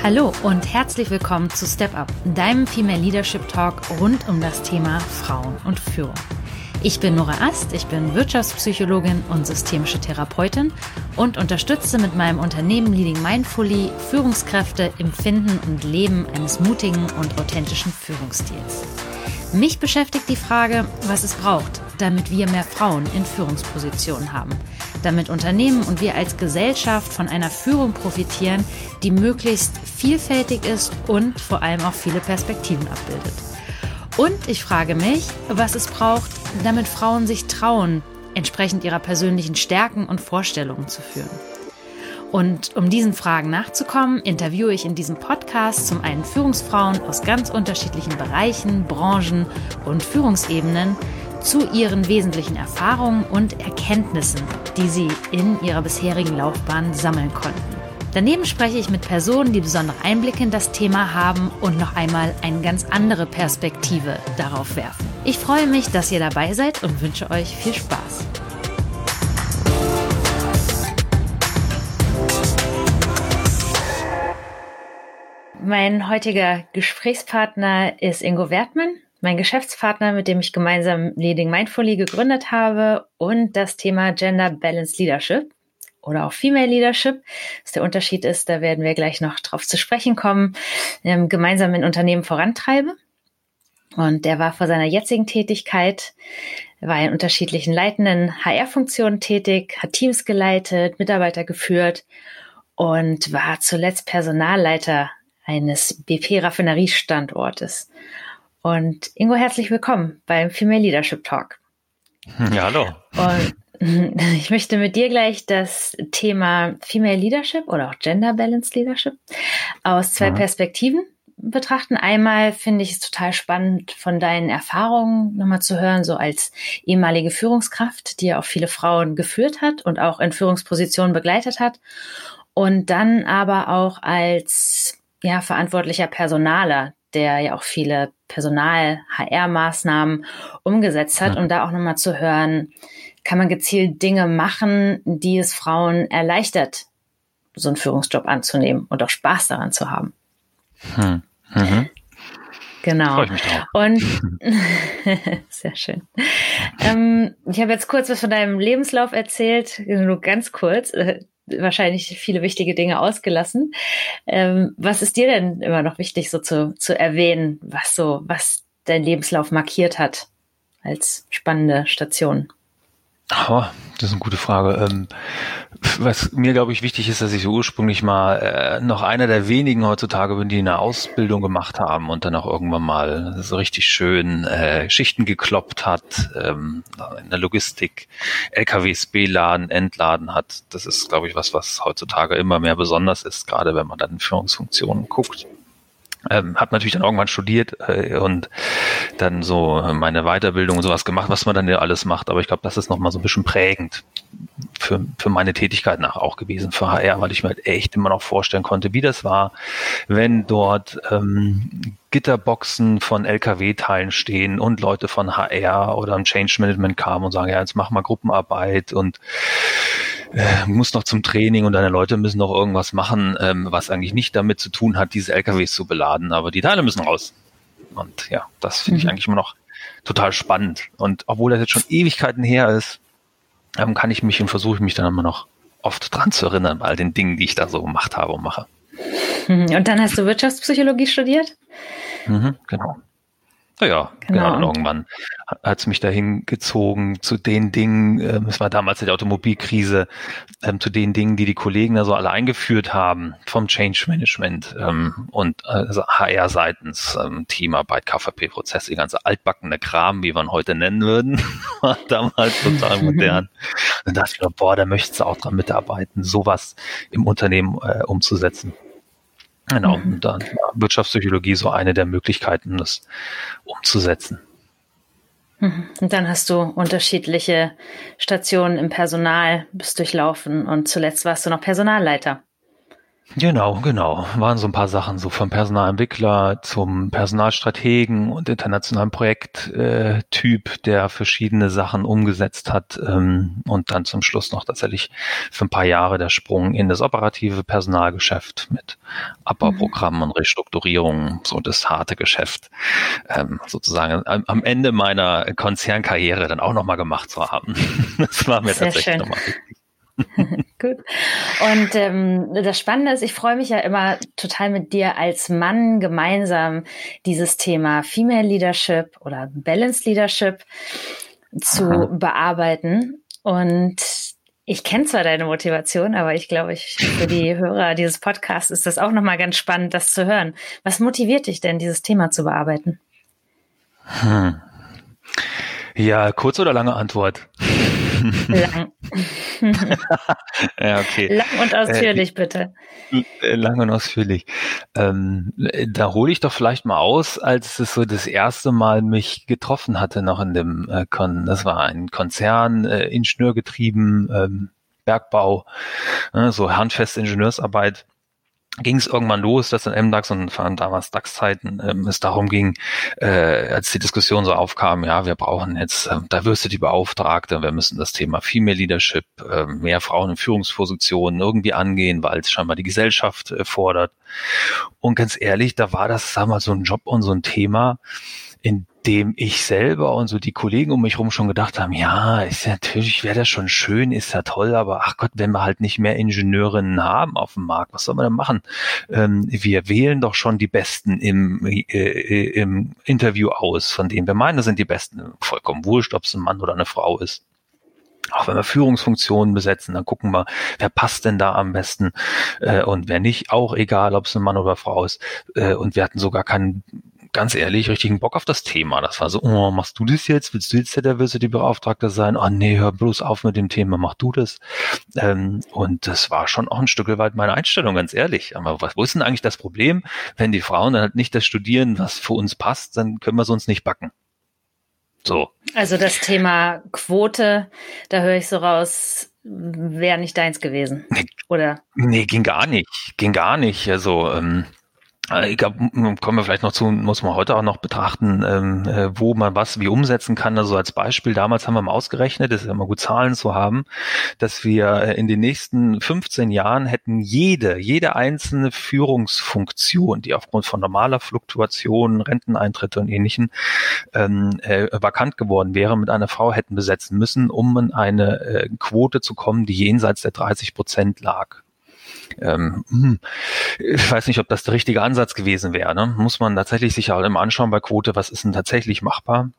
Hallo und herzlich willkommen zu Step Up, deinem Female Leadership Talk rund um das Thema Frauen und Führung. Ich bin Nora Ast, ich bin Wirtschaftspsychologin und systemische Therapeutin und unterstütze mit meinem Unternehmen Leading Mindfully Führungskräfte im Finden und Leben eines mutigen und authentischen Führungsstils. Mich beschäftigt die Frage, was es braucht, damit wir mehr Frauen in Führungspositionen haben, damit Unternehmen und wir als Gesellschaft von einer Führung profitieren, die möglichst vielfältig ist und vor allem auch viele Perspektiven abbildet. Und ich frage mich, was es braucht, damit Frauen sich trauen, entsprechend ihrer persönlichen Stärken und Vorstellungen zu führen. Und um diesen Fragen nachzukommen, interviewe ich in diesem Podcast zum einen Führungsfrauen aus ganz unterschiedlichen Bereichen, Branchen und Führungsebenen zu ihren wesentlichen Erfahrungen und Erkenntnissen, die sie in ihrer bisherigen Laufbahn sammeln konnten. Daneben spreche ich mit Personen, die besondere Einblicke in das Thema haben und noch einmal eine ganz andere Perspektive darauf werfen. Ich freue mich, dass ihr dabei seid und wünsche euch viel Spaß. Mein heutiger Gesprächspartner ist Ingo Wertmann, mein Geschäftspartner, mit dem ich gemeinsam Leading Mindfully gegründet habe und das Thema Gender Balanced Leadership oder auch Female Leadership. Was der Unterschied ist, da werden wir gleich noch drauf zu sprechen kommen, gemeinsam in Unternehmen vorantreibe. Und der war vor seiner jetzigen Tätigkeit, war in unterschiedlichen leitenden HR-Funktionen tätig, hat Teams geleitet, Mitarbeiter geführt und war zuletzt Personalleiter eines BP-Raffineriestandortes. Und Ingo, herzlich willkommen beim Female Leadership Talk. Ja, hallo. Und ich möchte mit dir gleich das Thema Female Leadership oder auch Gender Balanced Leadership aus zwei Perspektiven betrachten. Einmal finde ich es total spannend, von deinen Erfahrungen nochmal zu hören, so als ehemalige Führungskraft, die ja auch viele Frauen geführt hat und auch in Führungspositionen begleitet hat. Und dann aber auch als verantwortlicher Personaler, der ja auch viele Personal-HR-Maßnahmen umgesetzt hat, um da auch nochmal zu hören, kann man gezielt Dinge machen, die es Frauen erleichtert, so einen Führungsjob anzunehmen und auch Spaß daran zu haben. Genau. Freue ich mich drauf. Und sehr schön. Ich habe jetzt kurz was von deinem Lebenslauf erzählt, nur ganz kurz. Wahrscheinlich viele wichtige Dinge ausgelassen. Was ist dir denn immer noch wichtig, so zu erwähnen, was dein Lebenslauf markiert hat als spannende Station? Oh, das ist eine gute Frage. Was mir, glaube ich, wichtig ist, dass ich so ursprünglich mal noch einer der wenigen heutzutage bin, die eine Ausbildung gemacht haben und dann auch irgendwann mal so richtig schön Schichten gekloppt hat, in der Logistik, LKWs beladen, entladen hat. Das ist, glaube ich, was heutzutage immer mehr besonders ist, gerade wenn man dann in Führungsfunktionen guckt. Hab natürlich dann irgendwann studiert und dann so meine Weiterbildung und sowas gemacht, was man dann ja alles macht. Aber ich glaube, das ist nochmal so ein bisschen prägend für meine Tätigkeit nach auch gewesen für HR, weil ich mir halt echt immer noch vorstellen konnte, wie das war, wenn dort Gitterboxen von LKW-Teilen stehen und Leute von HR oder im Change Management kamen und sagen, ja, jetzt mach mal Gruppenarbeit und muss noch zum Training und deine Leute müssen noch irgendwas machen, was eigentlich nicht damit zu tun hat, diese LKWs zu beladen, aber die Teile müssen raus. Und ja, das finde ich eigentlich immer noch total spannend. Und obwohl das jetzt schon Ewigkeiten her ist, kann ich mich und versuche ich mich dann immer noch oft dran zu erinnern, bei all den Dingen, die ich da so gemacht habe und mache. Und dann hast du Wirtschaftspsychologie studiert? Genau. Naja, genau. Und irgendwann hat es mich dahin gezogen zu den Dingen, es war damals die Automobilkrise, zu den Dingen, die Kollegen da so alle eingeführt haben, vom Change Management und also HR-seitens, Teamarbeit, KVP-Prozesse, die ganze altbackene Kram, wie wir ihn heute nennen würden, war damals total modern. Dann dachte ich mir, da möchtest du auch dran mitarbeiten, sowas im Unternehmen umzusetzen. Genau, und dann war Wirtschaftspsychologie so eine der Möglichkeiten, das umzusetzen. Und dann hast du unterschiedliche Stationen im Personal bist durchlaufen und zuletzt warst du noch Personalleiter. Genau. Waren so ein paar Sachen, so vom Personalentwickler zum Personalstrategen und internationalen Projekttyp, der verschiedene Sachen umgesetzt hat, und dann zum Schluss noch tatsächlich für ein paar Jahre der Sprung in das operative Personalgeschäft mit Abbauprogrammen und Restrukturierungen, so das harte Geschäft, sozusagen am Ende meiner Konzernkarriere dann auch nochmal gemacht zu haben. Das war mir Sehr tatsächlich schön. nochmal wichtig. Gut. Und das Spannende ist, ich freue mich ja immer total mit dir als Mann gemeinsam dieses Thema Female Leadership oder Balanced Leadership zu bearbeiten. Und ich kenne zwar deine Motivation, aber ich glaube, für die Hörer dieses Podcasts ist das auch nochmal ganz spannend, das zu hören. Was motiviert dich denn, dieses Thema zu bearbeiten? Ja, kurze oder lange Antwort? Lang. Ja, okay. Lang und ausführlich, bitte. Lang und ausführlich. Da hole ich doch vielleicht mal aus, als es so das erste Mal mich getroffen hatte, noch in dem das war ein Konzern, ingenieurgetrieben, Bergbau, so handfeste Ingenieursarbeit. Ging es irgendwann los, dass in MDAX und vor allem damals DAX-Zeiten es darum ging, als die Diskussion so aufkam, ja, wir brauchen jetzt Diversity-Beauftragte, wir müssen das Thema Female Leadership, mehr Frauen in Führungspositionen irgendwie angehen, weil es scheinbar die Gesellschaft fordert. Und ganz ehrlich, da war das, sag mal, so ein Job und so ein Thema, in dem ich selber und so die Kollegen um mich herum schon gedacht haben, ja, ist ja natürlich, wäre das schon schön, ist ja toll, aber ach Gott, wenn wir halt nicht mehr Ingenieurinnen haben auf dem Markt, was soll man denn machen? Wir wählen doch schon die Besten im Interview aus, von denen wir meinen, das sind die Besten. Vollkommen wurscht, ob es ein Mann oder eine Frau ist. Auch wenn wir Führungsfunktionen besetzen, dann gucken wir, wer passt denn da am besten und wer nicht, auch egal, ob es ein Mann oder Frau ist. Und wir hatten sogar keinen, ganz ehrlich, richtigen Bock auf das Thema. Das war so, oh, machst du das jetzt? Willst du jetzt der Diversity-Beauftragte sein? Oh nee, hör bloß auf mit dem Thema, mach du das. Und das war schon auch ein Stück weit meine Einstellung, ganz ehrlich. Aber wo ist denn eigentlich das Problem? Wenn die Frauen dann halt nicht das studieren, was für uns passt, dann können wir es uns nicht backen. So. Also das Thema Quote, da höre ich so raus, wäre nicht deins gewesen, oder? Nee, ging gar nicht. Also, ich glaube, kommen wir vielleicht noch zu, muss man heute auch noch betrachten, wo man was wie umsetzen kann. Also als Beispiel, damals haben wir mal ausgerechnet, das ist ja immer gut Zahlen zu haben, dass wir in den nächsten 15 Jahren hätten jede einzelne Führungsfunktion, die aufgrund von normaler Fluktuation, Renteneintritte und Ähnlichem vakant geworden wäre, mit einer Frau hätten besetzen müssen, um in eine Quote zu kommen, die jenseits der 30% lag. Ich weiß nicht, ob das der richtige Ansatz gewesen wäre. Ne? Muss man tatsächlich sich auch immer anschauen bei Quote, was ist denn tatsächlich machbar?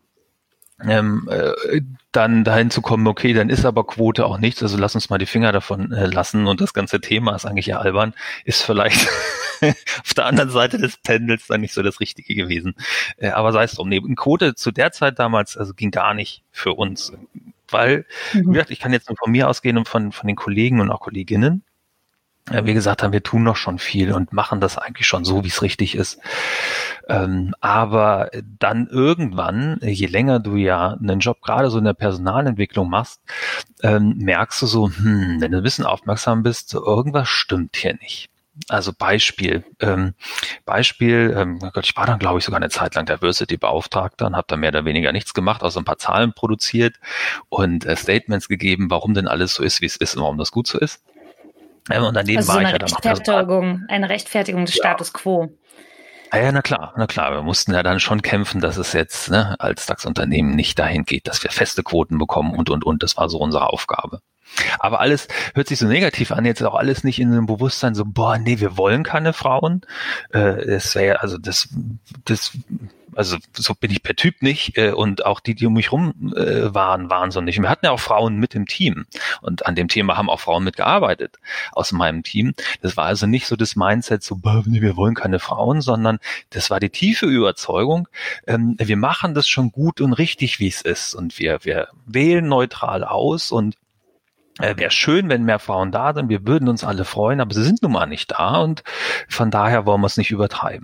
Dann dahin zu kommen, okay, dann ist aber Quote auch nichts, also lass uns mal die Finger davon lassen und das ganze Thema ist eigentlich ja albern, ist vielleicht auf der anderen Seite des Pendels dann nicht so das Richtige gewesen. Aber sei es drum, nee, Quote zu der Zeit damals, also ging gar nicht für uns, weil, wie gesagt, ich kann jetzt nur von mir ausgehen und von den Kollegen und auch Kolleginnen, wir gesagt haben, wir tun noch schon viel und machen das eigentlich schon so, wie es richtig ist. Aber dann irgendwann, je länger du ja einen Job gerade so in der Personalentwicklung machst, merkst du so, wenn du ein bisschen aufmerksam bist, so irgendwas stimmt hier nicht. Also Beispiel, oh Gott, ich war dann, glaube ich, sogar eine Zeit lang Diversity-Beauftragter und habe da mehr oder weniger nichts gemacht, außer ein paar Zahlen produziert und Statements gegeben, warum denn alles so ist, wie es ist und warum das gut so ist. Und daneben also war so ich ja dann noch eine Rechtfertigung des Status quo. Ja, na klar. Wir mussten ja dann schon kämpfen, dass es jetzt als DAX-Unternehmen nicht dahin geht, dass wir feste Quoten bekommen und. Das war so unsere Aufgabe. Aber alles hört sich so negativ an, jetzt auch alles nicht in einem Bewusstsein so, boah, nee, wir wollen keine Frauen. Das wäre ja, also so bin ich per Typ nicht und auch die um mich rum waren so nicht. Wir hatten ja auch Frauen mit im Team und an dem Thema haben auch Frauen mitgearbeitet aus meinem Team. Das war also nicht so das Mindset so, nee, wir wollen keine Frauen, sondern das war die tiefe Überzeugung, wir machen das schon gut und richtig, wie es ist und wir wählen neutral aus und wäre schön, wenn mehr Frauen da sind. Wir würden uns alle freuen, aber sie sind nun mal nicht da und von daher wollen wir es nicht übertreiben.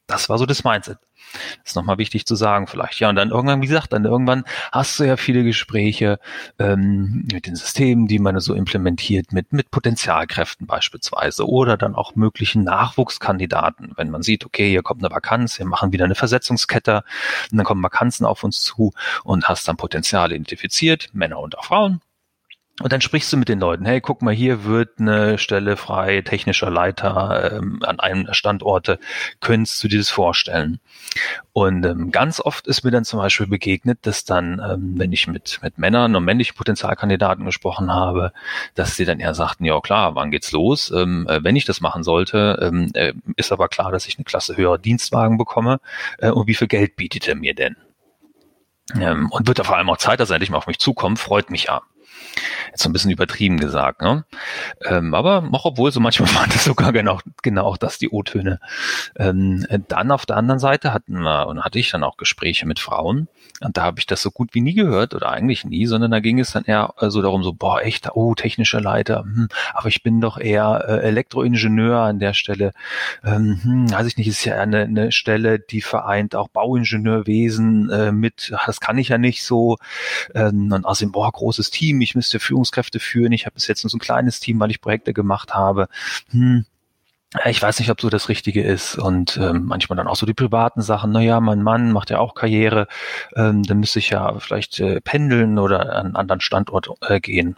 Das war so das Mindset. Das ist nochmal wichtig zu sagen vielleicht. Ja, und dann irgendwann, wie gesagt, dann irgendwann hast du ja viele Gespräche mit den Systemen, die man so implementiert, mit Potenzialkräften beispielsweise oder dann auch möglichen Nachwuchskandidaten. Wenn man sieht, okay, hier kommt eine Vakanz, wir machen wieder eine Versetzungskette und dann kommen Vakanzen auf uns zu und hast dann Potenziale identifiziert, Männer und auch Frauen. Und dann sprichst du mit den Leuten, hey, guck mal, hier wird eine Stelle frei, technischer Leiter an einem der Standorte, könntest du dir das vorstellen? Und ganz oft ist mir dann zum Beispiel begegnet, dass dann, wenn ich mit Männern und männlichen Potenzialkandidaten gesprochen habe, dass sie dann eher sagten, ja klar, wann geht's los? Wenn ich das machen sollte, ist aber klar, dass ich eine Klasse höherer Dienstwagen bekomme. Und wie viel Geld bietet er mir denn? Und wird da vor allem auch Zeit, dass er endlich mal auf mich zukommt, freut mich ja. Jetzt so ein bisschen übertrieben gesagt, ne? Aber auch obwohl, so manchmal waren das sogar genau auch das die O-Töne. Dann auf der anderen Seite hatte ich dann auch Gespräche mit Frauen und da habe ich das so gut wie nie gehört oder eigentlich nie, sondern da ging es dann eher so darum, so, boah, echt, technischer Leiter, aber ich bin doch eher Elektroingenieur an der Stelle. Weiß ich nicht, ist ja eine Stelle, die vereint auch Bauingenieurwesen das kann ich ja nicht so. Und außerdem, großes Team, ich müsste Führungskräfte führen. Ich habe bis jetzt nur so ein kleines Team, weil ich Projekte gemacht habe. Ich weiß nicht, ob so das Richtige ist. Und manchmal dann auch so die privaten Sachen. Naja, mein Mann macht ja auch Karriere. Dann müsste ich ja vielleicht pendeln oder an einen anderen Standort gehen.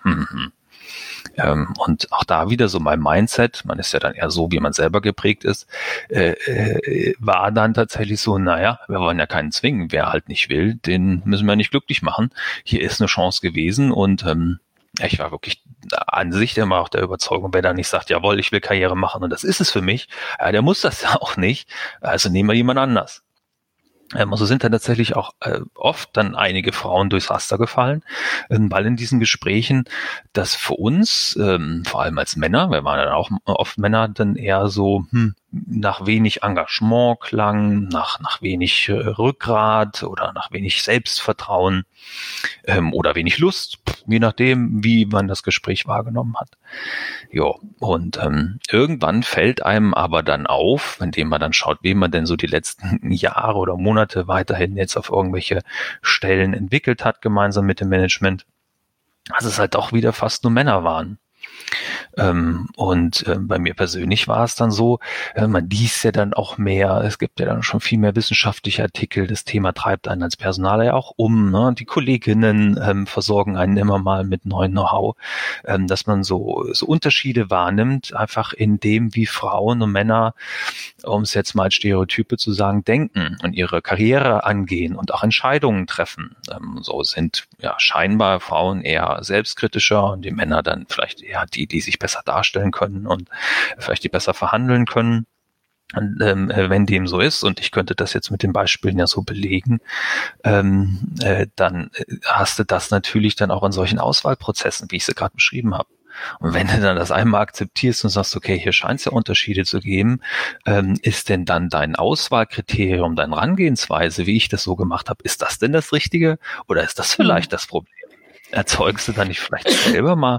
Und auch da wieder so mein Mindset, man ist ja dann eher so, wie man selber geprägt ist, war dann tatsächlich so, naja, wir wollen ja keinen zwingen. Wer halt nicht will, den müssen wir nicht glücklich machen. Hier ist eine Chance gewesen und ich war wirklich an sich immer auch der Überzeugung, wer da nicht sagt, jawohl, ich will Karriere machen und das ist es für mich, der muss das ja auch nicht, also nehmen wir jemand anders. So sind dann tatsächlich auch oft dann einige Frauen durchs Raster gefallen, weil in diesen Gesprächen das für uns, vor allem als Männer, wir waren dann auch oft Männer, dann eher so nach wenig Engagement klang, nach wenig Rückgrat oder nach wenig Selbstvertrauen oder wenig Lust, je nachdem, wie man das Gespräch wahrgenommen hat. Jo, und irgendwann fällt einem aber dann auf, indem man dann schaut, wie man denn so die letzten Jahre oder Monate weiterhin jetzt auf irgendwelche Stellen entwickelt hat, gemeinsam mit dem Management, dass es halt doch wieder fast nur Männer waren. Bei mir persönlich war es dann so, man liest ja dann auch mehr, es gibt ja dann schon viel mehr wissenschaftliche Artikel, das Thema treibt einen als Personaler ja auch ne? Die Kolleginnen versorgen einen immer mal mit neuen Know-how, dass man so Unterschiede wahrnimmt, einfach in dem, wie Frauen und Männer, um es jetzt mal als Stereotype zu sagen, denken und ihre Karriere angehen und auch Entscheidungen treffen. So sind ja scheinbar Frauen eher selbstkritischer und die Männer dann vielleicht eher die sich besser darstellen können und vielleicht die besser verhandeln können. Und, wenn dem so ist, und ich könnte das jetzt mit den Beispielen ja so belegen, dann hast du das natürlich dann auch in solchen Auswahlprozessen, wie ich sie gerade beschrieben habe. Und wenn du dann das einmal akzeptierst und sagst, okay, hier scheint es ja Unterschiede zu geben, ist denn dann dein Auswahlkriterium, deine Herangehensweise, wie ich das so gemacht habe, ist das denn das Richtige oder ist das vielleicht das Problem? Erzeugst du dann nicht vielleicht selber mal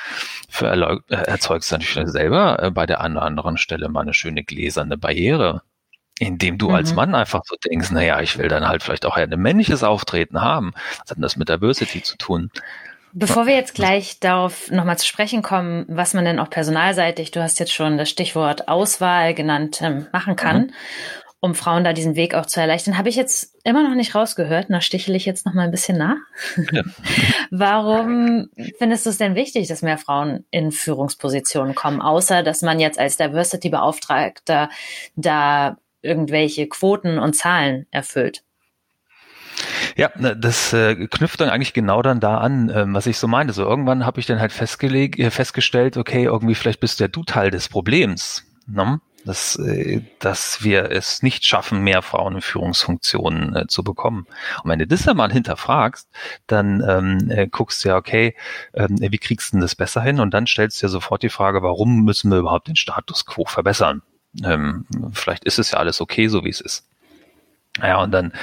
bei der einen oder anderen Stelle mal eine schöne gläserne Barriere, indem du als Mann einfach so denkst, naja, ich will dann halt vielleicht auch ein männliches Auftreten haben. Was hat denn das mit Diversity zu tun? Bevor wir jetzt gleich darauf nochmal zu sprechen kommen, was man denn auch personalseitig, du hast jetzt schon das Stichwort Auswahl genannt, machen kann, um Frauen da diesen Weg auch zu erleichtern, habe ich jetzt immer noch nicht rausgehört. Da stichle ich jetzt noch mal ein bisschen nach. Ja. Warum findest du es denn wichtig, dass mehr Frauen in Führungspositionen kommen, außer dass man jetzt als Diversity-Beauftragter da irgendwelche Quoten und Zahlen erfüllt? Ja, das knüpft dann eigentlich genau dann da an, was ich so meinte. So irgendwann habe ich dann halt festgestellt, okay, irgendwie vielleicht bist ja du Teil des Problems, ne? Dass wir es nicht schaffen, mehr Frauen in Führungsfunktionen zu bekommen. Und wenn du das dann mal hinterfragst, dann guckst du ja, okay, wie kriegst du denn das besser hin? Und dann stellst du dir sofort die Frage, warum müssen wir überhaupt den Status quo verbessern? Vielleicht ist es ja alles okay, so wie es ist. Ja, und dann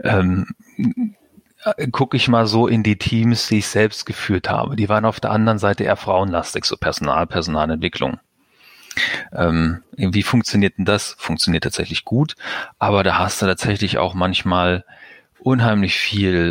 gucke ich mal so in die Teams, die ich selbst geführt habe. Die waren auf der anderen Seite eher frauenlastig, so Personalentwicklung. Wie funktioniert denn das? Funktioniert tatsächlich gut, aber da hast du tatsächlich auch manchmal unheimlich viel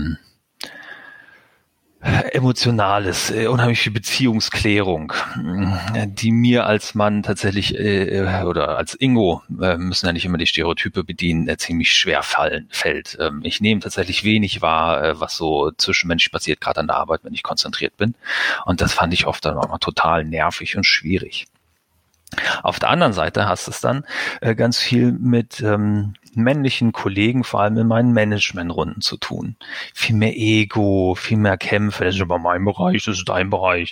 Emotionales, unheimlich viel Beziehungsklärung, die mir als Mann tatsächlich oder als Ingo, müssen ja nicht immer die Stereotype bedienen, ziemlich schwer fällt. Ich nehme tatsächlich wenig wahr, was so zwischenmenschlich passiert, gerade an der Arbeit, wenn ich konzentriert bin. Und das fand ich oft dann auch mal total nervig und schwierig. Auf der anderen Seite hast es dann ganz viel mit männlichen Kollegen, vor allem in meinen Managementrunden zu tun. Viel mehr Ego, viel mehr Kämpfe, das ist aber mein Bereich, das ist dein Bereich.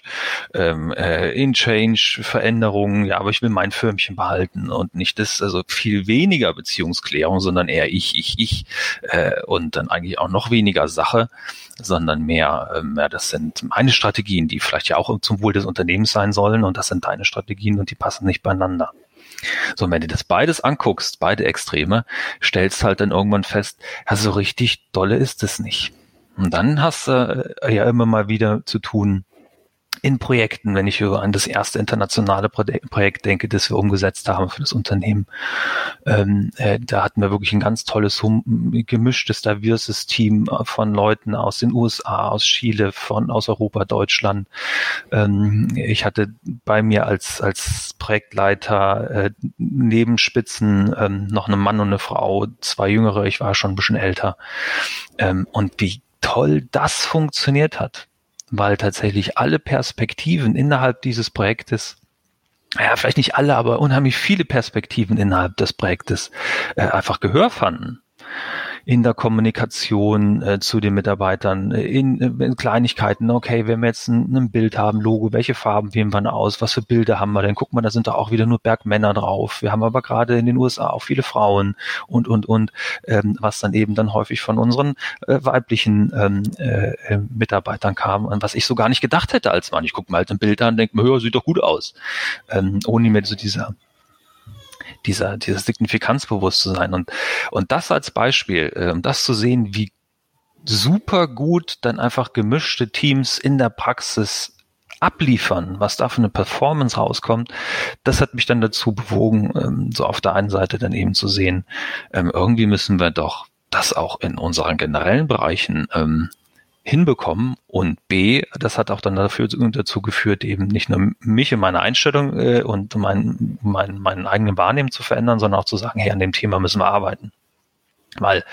In Change, Veränderungen, ja, aber ich will mein Förmchen behalten und nicht das, also viel weniger Beziehungsklärung, sondern eher ich. Und dann eigentlich auch noch weniger Sache, sondern mehr, das sind meine Strategien, die vielleicht ja auch zum Wohl des Unternehmens sein sollen und das sind deine Strategien und die passen nicht beieinander. So, und wenn du das beides anguckst, beide Extreme, stellst halt dann irgendwann fest, ja, so richtig dolle ist es nicht. Und dann hast du ja immer mal wieder zu tun in Projekten, wenn ich an das erste internationale Projekt denke, das wir umgesetzt haben für das Unternehmen. Da hatten wir wirklich ein ganz tolles, gemischtes, diverses Team von Leuten aus den USA, aus Chile, aus Europa, Deutschland. Ich hatte bei mir als Projektleiter neben Spitzen noch einen Mann und eine Frau, 2 Jüngere, ich war schon ein bisschen älter. Und wie toll das funktioniert hat, weil tatsächlich alle Perspektiven innerhalb dieses Projektes, ja, vielleicht nicht alle, aber unheimlich viele Perspektiven innerhalb des Projektes einfach Gehör fanden. In der Kommunikation zu den Mitarbeitern, in Kleinigkeiten, okay, wenn wir jetzt ein Bild haben, Logo, welche Farben wählen wir aus, was für Bilder haben wir denn? Guck mal, da sind da auch wieder nur Bergmänner drauf. Wir haben aber gerade in den USA auch viele Frauen und, was dann eben dann häufig von unseren weiblichen Mitarbeitern kam und was ich so gar nicht gedacht hätte als Mann. Ich gucke mir halt ein Bild an und denke mir, ja, sieht doch gut aus. Ohne mir so dieses Signifikanzbewusstsein und das als Beispiel, um das zu sehen, wie super gut dann einfach gemischte Teams in der Praxis abliefern, was da für eine Performance rauskommt, das hat mich dann dazu bewogen, so auf der einen Seite dann eben zu sehen, irgendwie müssen wir doch das auch in unseren generellen Bereichen hinbekommen und B, das hat auch dann dazu geführt, eben nicht nur mich und meine Einstellung und meinen eigenen Wahrnehmen zu verändern, sondern auch zu sagen, hey, an dem Thema müssen wir arbeiten. Weil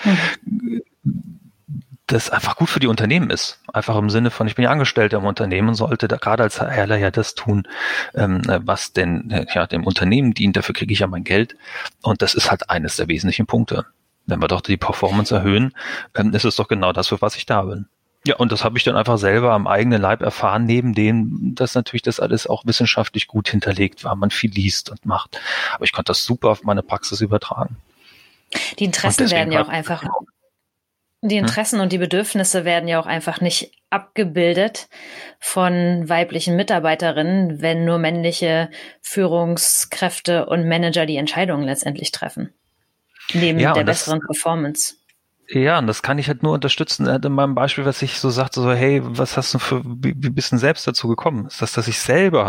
das einfach gut für die Unternehmen ist. Einfach im Sinne von, ich bin ja Angestellter im Unternehmen und sollte da gerade als HRler ja das tun, was denn dem Unternehmen dient, dafür kriege ich ja mein Geld und das ist halt eines der wesentlichen Punkte. Wenn wir doch die Performance erhöhen, ist es doch genau das, für was ich da bin. Ja, und das habe ich dann einfach selber am eigenen Leib erfahren, neben dem, dass natürlich das alles auch wissenschaftlich gut hinterlegt war, man viel liest und macht. Aber ich konnte das super auf meine Praxis übertragen. Die Interessen werden ja auch einfach, die Interessen und die Bedürfnisse werden ja auch einfach nicht abgebildet von weiblichen Mitarbeiterinnen, wenn nur männliche Führungskräfte und Manager die Entscheidungen letztendlich treffen. Neben der besseren Performance. Ja, und das kann ich halt nur unterstützen. In meinem Beispiel, was ich so sagte, so, hey, was hast du wie bist du denn selbst dazu gekommen? Ist das, dass ich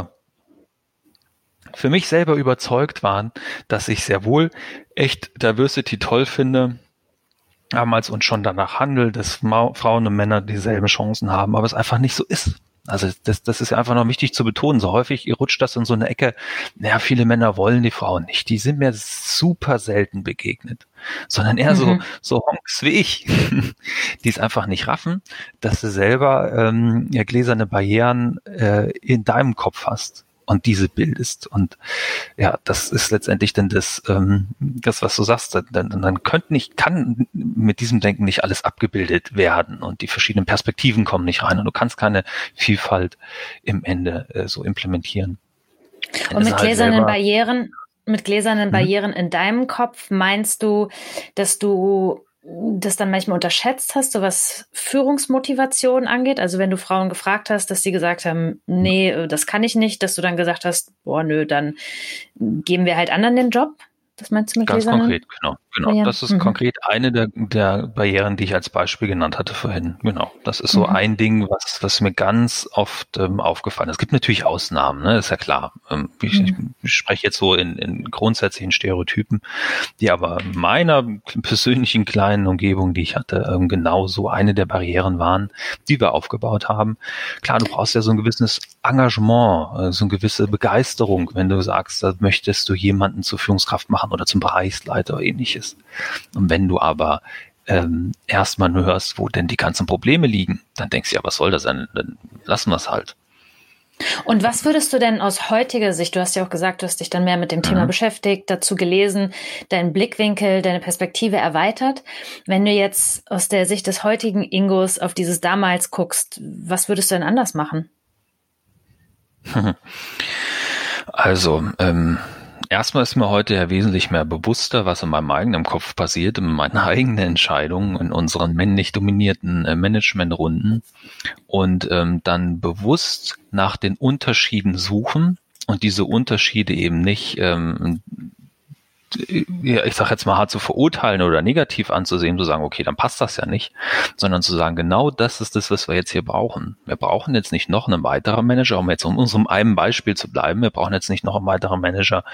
für mich selber überzeugt war, dass ich sehr wohl echt Diversity toll finde, damals und schon danach handle, dass Frauen und Männer dieselben Chancen haben, aber es einfach nicht so ist. Also das ist ja einfach noch wichtig zu betonen. So häufig rutscht das in so eine Ecke, naja, viele Männer wollen die Frauen nicht. Die sind mir super selten begegnet. Sondern eher so Honks wie ich, die es einfach nicht raffen, dass du selber gläserne Barrieren in deinem Kopf hast und diese bildest. Und ja, das ist letztendlich dann das, was du sagst. Dann kann mit diesem Denken nicht alles abgebildet werden und die verschiedenen Perspektiven kommen nicht rein und du kannst keine Vielfalt im Ende so implementieren. Und mit gläsernen Barrieren in deinem Kopf meinst du, dass du das dann manchmal unterschätzt hast, so was Führungsmotivation angeht? Also wenn du Frauen gefragt hast, dass die gesagt haben, nee, das kann ich nicht, dass du dann gesagt hast, boah, nö, dann geben wir halt anderen den Job? Das meinst du mit Ganz gläsernen konkret, genau. Barrieren? Das ist konkret eine der Barrieren, die ich als Beispiel genannt hatte vorhin. Genau. Das ist so Mhm. ein Ding, was mir ganz oft aufgefallen ist. Es gibt natürlich Ausnahmen, ne? Ist ja klar. Ich spreche jetzt so in grundsätzlichen Stereotypen, die aber in meiner persönlichen kleinen Umgebung, die ich hatte, genau so eine der Barrieren waren, die wir aufgebaut haben. Klar, du brauchst ja so ein gewisses Engagement, so eine gewisse Begeisterung, wenn du sagst, da möchtest du jemanden zur Führungskraft machen oder zum Bereichsleiter oder ähnliches. Und wenn du aber erstmal nur hörst, wo denn die ganzen Probleme liegen, dann denkst du, ja, was soll das sein? Dann lassen wir es halt. Und was würdest du denn aus heutiger Sicht, du hast ja auch gesagt, du hast dich dann mehr mit dem Thema beschäftigt, dazu gelesen, deinen Blickwinkel, deine Perspektive erweitert. Wenn du jetzt aus der Sicht des heutigen Ingos auf dieses damals guckst, was würdest du denn anders machen? Also, erstmal ist mir heute ja wesentlich mehr bewusster, was in meinem eigenen Kopf passiert, in meinen eigenen Entscheidungen, in unseren männlich dominierten Managementrunden und dann bewusst nach den Unterschieden suchen und diese Unterschiede eben nicht ich sage jetzt mal hart zu verurteilen oder negativ anzusehen, zu sagen, okay, dann passt das ja nicht, sondern zu sagen, genau das ist das, was wir jetzt hier brauchen. Wir brauchen jetzt nicht noch einen weiteren Manager, um jetzt in unserem einen Beispiel zu bleiben, wir brauchen jetzt nicht noch einen weiteren Manager,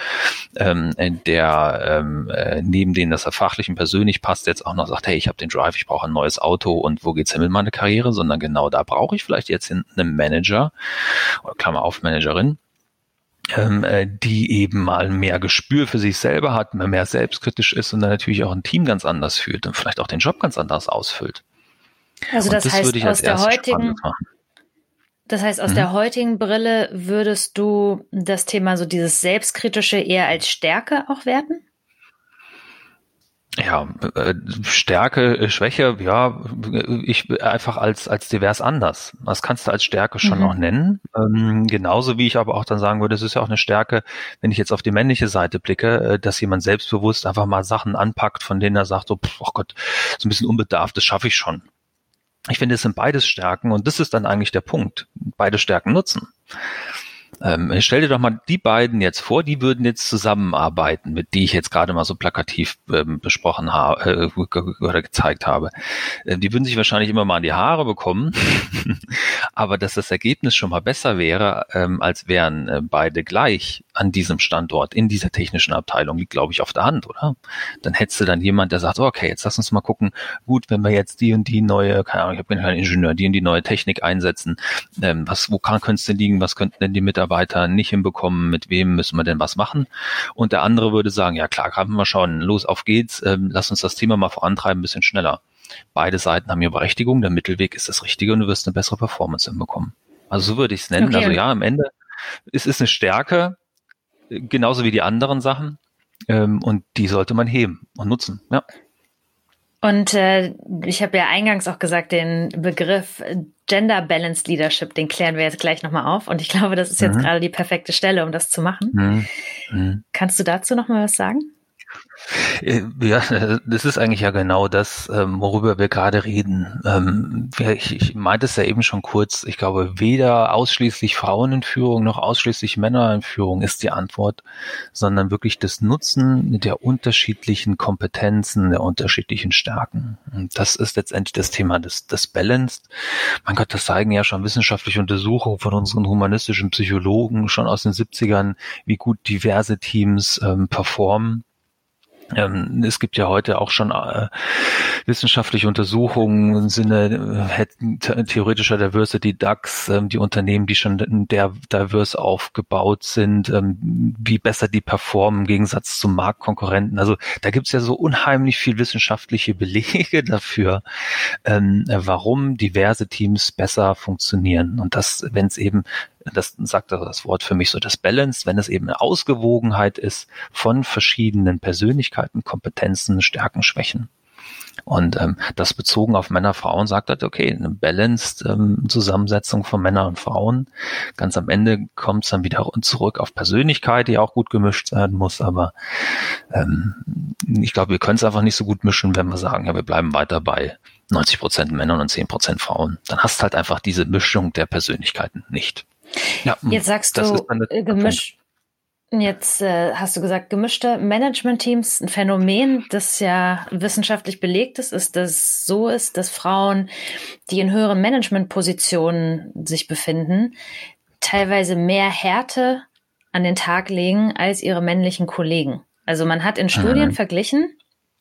der neben denen, dass er fachlich und persönlich passt, jetzt auch noch sagt, hey, ich habe den Drive, ich brauche ein neues Auto und wo geht's hin mit meiner Karriere, sondern genau da brauche ich vielleicht jetzt einen Manager, oder Klammer auf, Managerin, die eben mal mehr Gespür für sich selber hat, mehr selbstkritisch ist und dann natürlich auch ein Team ganz anders fühlt und vielleicht auch den Job ganz anders ausfüllt. Also das heißt, aus der heutigen Brille würdest du das Thema so dieses Selbstkritische eher als Stärke auch werten? Ja, Stärke, Schwäche, ja, ich einfach als divers anders. Das kannst du als Stärke schon auch nennen. Genauso wie ich aber auch dann sagen würde, es ist ja auch eine Stärke, wenn ich jetzt auf die männliche Seite blicke, dass jemand selbstbewusst einfach mal Sachen anpackt, von denen er sagt, so, oh Gott, so ein bisschen unbedarft, das schaffe ich schon. Ich finde, es sind beides Stärken und das ist dann eigentlich der Punkt. Beide Stärken nutzen. Stell dir doch mal die beiden jetzt vor, die würden jetzt zusammenarbeiten, mit die ich jetzt gerade mal so plakativ besprochen habe oder gezeigt habe. Die würden sich wahrscheinlich immer mal in die Haare bekommen, aber dass das Ergebnis schon mal besser wäre, als wären beide gleich an diesem Standort, in dieser technischen Abteilung, liegt, glaube ich, auf der Hand, oder? Dann hättest du dann jemand, der sagt, okay, jetzt lass uns mal gucken, gut, wenn wir jetzt die und die neue, keine Ahnung, ich bin kein Ingenieur, die und die neue Technik einsetzen, könnte es denn liegen, was könnten denn die Mitarbeiter nicht hinbekommen, mit wem müssen wir denn was machen? Und der andere würde sagen, ja klar, gerade mal schauen, los, auf geht's, lass uns das Thema mal vorantreiben, ein bisschen schneller. Beide Seiten haben ihre Berechtigung, der Mittelweg ist das Richtige und du wirst eine bessere Performance hinbekommen. Also so würde ich es nennen. Okay. Also ja, am Ende es ist eine Stärke, genauso wie die anderen Sachen, und die sollte man heben und nutzen, ja. Und ich habe ja eingangs auch gesagt, den Begriff Gender Balanced Leadership, den klären wir jetzt gleich nochmal auf. Und ich glaube, das ist jetzt gerade die perfekte Stelle, um das zu machen. Kannst du dazu nochmal was sagen? Ja, das ist eigentlich ja genau das, worüber wir gerade reden. Ich meinte es ja eben schon kurz, ich glaube, weder ausschließlich Frauen in Führung noch ausschließlich Männer in Führung ist die Antwort, sondern wirklich das Nutzen der unterschiedlichen Kompetenzen, der unterschiedlichen Stärken. Und das ist letztendlich das Thema des Balanced. Mein Gott, das zeigen ja schon wissenschaftliche Untersuchungen von unseren humanistischen Psychologen schon aus den 70ern, wie gut diverse Teams performen. Es gibt ja heute auch schon wissenschaftliche Untersuchungen im Sinne theoretischer Diversity DAX, die Unternehmen, die schon divers aufgebaut sind, wie besser die performen im Gegensatz zum Marktkonkurrenten. Also da gibt's ja so unheimlich viel wissenschaftliche Belege dafür, warum diverse Teams besser funktionieren. Und das, wenn es eben, das sagt das Wort für mich so, das Balance, wenn es eben eine Ausgewogenheit ist von verschiedenen Persönlichkeiten, Kompetenzen, Stärken, Schwächen. Und das bezogen auf Männer, Frauen sagt halt, okay, eine balanced Zusammensetzung von Männern und Frauen. Ganz am Ende kommt es dann wieder zurück auf Persönlichkeit, die auch gut gemischt werden muss. Aber ich glaube, wir können es einfach nicht so gut mischen, wenn wir sagen, ja, wir bleiben weiter bei 90% Männern und 10% Frauen. Dann hast du halt einfach diese Mischung der Persönlichkeiten nicht. Ja, jetzt sagst du Jetzt hast du gesagt, gemischte Management-Teams, ein Phänomen, das ja wissenschaftlich belegt ist, dass es so ist, dass Frauen, die in höheren Management-Positionen sich befinden, teilweise mehr Härte an den Tag legen als ihre männlichen Kollegen. Also man hat in Studien verglichen,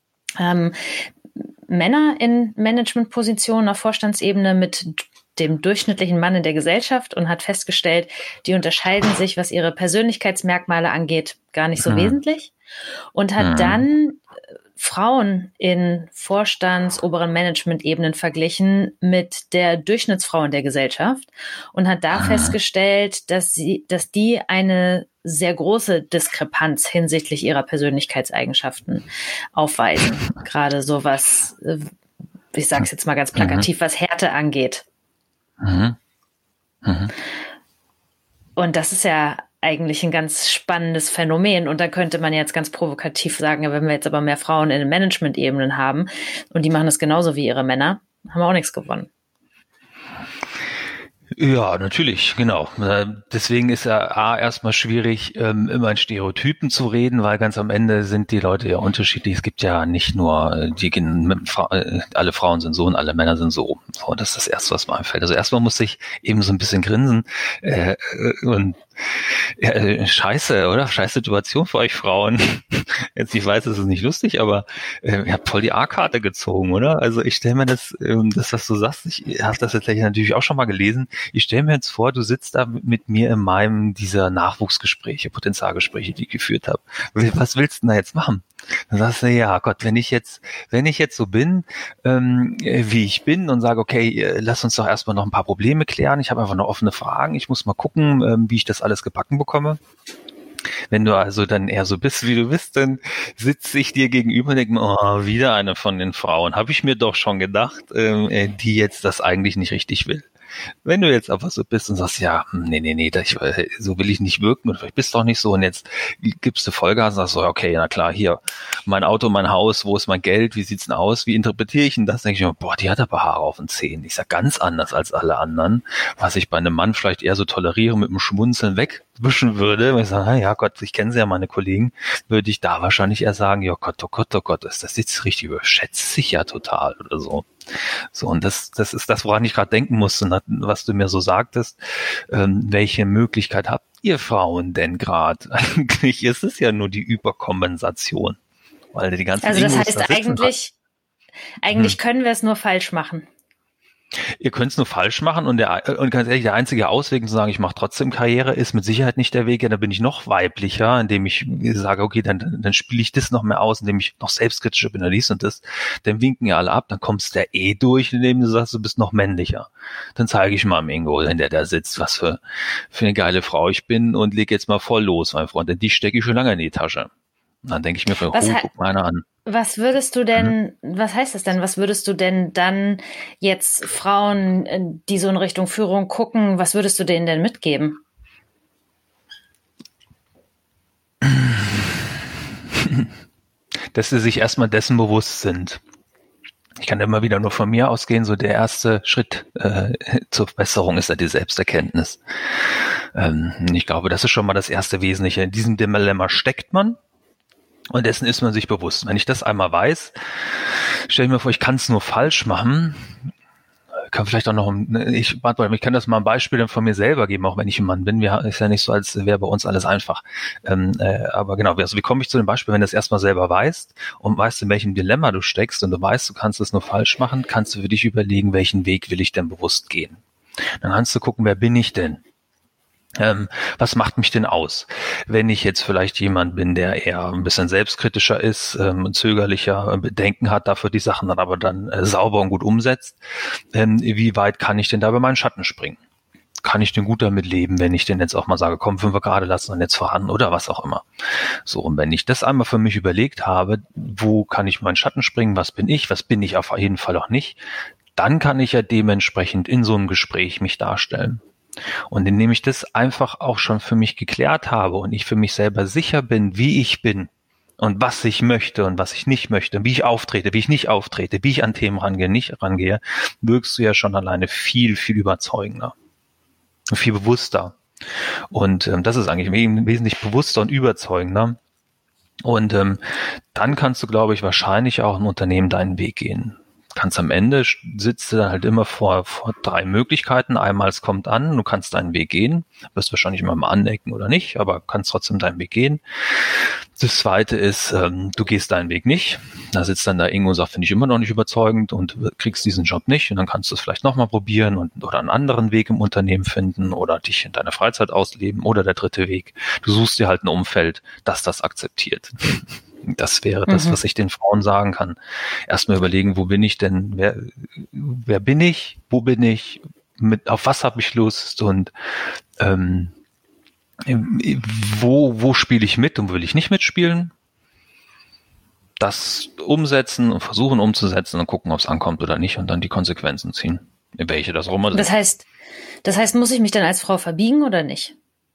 Männer in Managementpositionen auf Vorstandsebene mit dem durchschnittlichen Mann in der Gesellschaft und hat festgestellt, die unterscheiden sich, was ihre Persönlichkeitsmerkmale angeht, gar nicht so wesentlich. Und hat dann Frauen in Vorstands-, oberen Management-Ebenen verglichen mit der Durchschnittsfrau in der Gesellschaft und hat da festgestellt, dass die eine sehr große Diskrepanz hinsichtlich ihrer Persönlichkeitseigenschaften aufweisen. Gerade so was, ich sage es jetzt mal ganz plakativ, was Härte angeht. Und das ist ja eigentlich ein ganz spannendes Phänomen. Und da könnte man jetzt ganz provokativ sagen, wenn wir jetzt aber mehr Frauen in den Management-Ebenen haben und die machen das genauso wie ihre Männer, haben wir auch nichts gewonnen. Ja, natürlich, genau. Deswegen ist ja erstmal schwierig, immer in Stereotypen zu reden, weil ganz am Ende sind die Leute ja unterschiedlich. Es gibt ja nicht nur, alle Frauen sind so und alle Männer sind so. So, das ist das Erste, was mir einfällt. Also erstmal muss ich eben so ein bisschen grinsen und scheiße, oder? Scheiß Situation für euch Frauen. Jetzt, ich weiß, es ist nicht lustig, aber ihr habt voll die A-Karte gezogen, oder? Also ich stelle mir das, was du sagst, ich habe das jetzt natürlich auch schon mal gelesen. Ich stelle mir jetzt vor, du sitzt da mit mir in meinem dieser Nachwuchsgespräche, Potenzialgespräche, die ich geführt habe. Was willst du denn da jetzt machen? Dann sagst du, ja Gott, wenn ich jetzt so bin, wie ich bin und sage, okay, lass uns doch erstmal noch ein paar Probleme klären. Ich habe einfach noch offene Fragen. Ich muss mal gucken, wie ich das alles gebacken bekomme. Wenn du also dann eher so bist, wie du bist, dann sitze ich dir gegenüber und denke mir, oh, wieder eine von den Frauen. Habe ich mir doch schon gedacht, die jetzt das eigentlich nicht richtig will. Wenn du jetzt aber so bist und sagst, ja, nee, so will ich nicht wirken oder vielleicht bist du doch nicht so und jetzt gibst du Vollgas und sagst so, okay, na klar, hier, mein Auto, mein Haus, wo ist mein Geld, wie sieht's denn aus, wie interpretiere ich denn das? Denke ich mir, boah, die hat aber Haare auf den Zähnen. Ich sag ganz anders als alle anderen, was ich bei einem Mann vielleicht eher so toleriere, mit dem Schmunzeln wegwischen würde, weil ich sage, ja Gott, ich kenne sie ja, meine Kollegen, würde ich da wahrscheinlich eher sagen, ja Gott, oh Gott, oh Gott, ist das jetzt richtig, überschätzt sich ja total oder so. So, und das ist das, woran ich gerade denken musste, was du mir so sagtest. Welche Möglichkeit habt ihr Frauen denn gerade? Eigentlich ist es ja nur die Überkompensation. Weil die ganzen also das heißt eigentlich können wir es nur falsch machen. Ihr könnt es nur falsch machen und ganz ehrlich, der einzige Ausweg zu sagen, ich mache trotzdem Karriere, ist mit Sicherheit nicht der Weg. Ja, da bin ich noch weiblicher, indem ich sage, okay, dann spiele ich das noch mehr aus, indem ich noch selbstkritischer bin, dies und das. Dann winken ja alle ab, dann kommst du ja durch, indem du sagst, du bist noch männlicher. Dann zeige ich mal am Ingo, wenn der da sitzt, was für eine geile Frau ich bin und leg jetzt mal voll los, mein Freund, denn die stecke ich schon lange in die Tasche. Und dann denke ich mir, guck mal einer an. Was würdest du denn, was heißt das denn? Was würdest du denn dann jetzt Frauen, die so in Richtung Führung gucken, was würdest du denen denn mitgeben? Dass sie sich erstmal dessen bewusst sind. Ich kann immer wieder nur von mir ausgehen, so der erste Schritt zur Besserung ist ja die Selbsterkenntnis. Ich glaube, das ist schon mal das erste Wesentliche. In diesem Dilemma steckt man. Und dessen ist man sich bewusst. Wenn ich das einmal weiß, stell ich mir vor, ich kann es nur falsch machen. Kann vielleicht auch noch, ich kann das mal ein Beispiel von mir selber geben, auch wenn ich ein Mann bin. Ist ja nicht so, als wäre bei uns alles einfach. Aber genau, also wie komme ich zu dem Beispiel, wenn du das erstmal selber weißt und weißt, in welchem Dilemma du steckst und du weißt, du kannst es nur falsch machen, kannst du für dich überlegen, welchen Weg will ich denn bewusst gehen. Dann kannst du gucken, wer bin ich denn? Was macht mich denn aus? Wenn ich jetzt vielleicht jemand bin, der eher ein bisschen selbstkritischer ist, zögerlicher, Bedenken hat, dafür die Sachen dann aber dann sauber und gut umsetzt, wie weit kann ich denn da über meinen Schatten springen? Kann ich denn gut damit leben, wenn ich denn jetzt auch mal sage, komm, 5 gerade lassen und jetzt voran oder was auch immer. So, und wenn ich das einmal für mich überlegt habe, wo kann ich meinen Schatten springen, was bin ich auf jeden Fall auch nicht, dann kann ich ja dementsprechend in so einem Gespräch mich darstellen. Und indem ich das einfach auch schon für mich geklärt habe und ich für mich selber sicher bin, wie ich bin und was ich möchte und was ich nicht möchte, wie ich auftrete, wie ich nicht auftrete, wie ich an Themen rangehe, nicht rangehe, wirkst du ja schon alleine viel, viel überzeugender und viel bewusster. Und das ist eigentlich wesentlich bewusster und überzeugender. Und dann kannst du, glaube ich, wahrscheinlich auch im Unternehmen deinen Weg gehen. Kannst am Ende, sitzt du dann halt immer vor 3 Möglichkeiten. Einmal, es kommt an, du kannst deinen Weg gehen. Wirst wahrscheinlich immer mal anecken oder nicht, aber kannst trotzdem deinen Weg gehen. Das Zweite ist, du gehst deinen Weg nicht. Da sitzt dann da Ingo und sagt, finde ich immer noch nicht überzeugend und kriegst diesen Job nicht. Und dann kannst du es vielleicht nochmal probieren oder einen anderen Weg im Unternehmen finden oder dich in deiner Freizeit ausleben. Oder der dritte Weg, du suchst dir halt ein Umfeld, das das akzeptiert. Das wäre das, was ich den Frauen sagen kann. Erstmal überlegen, wo bin ich denn? Wer bin ich? Wo bin ich? Auf was habe ich Lust? Und wo spiele ich mit und will ich nicht mitspielen? Das umsetzen und versuchen umzusetzen und gucken, ob es ankommt oder nicht und dann die Konsequenzen ziehen. Welche das auch immer sind. Das heißt, muss ich mich dann als Frau verbiegen oder nicht?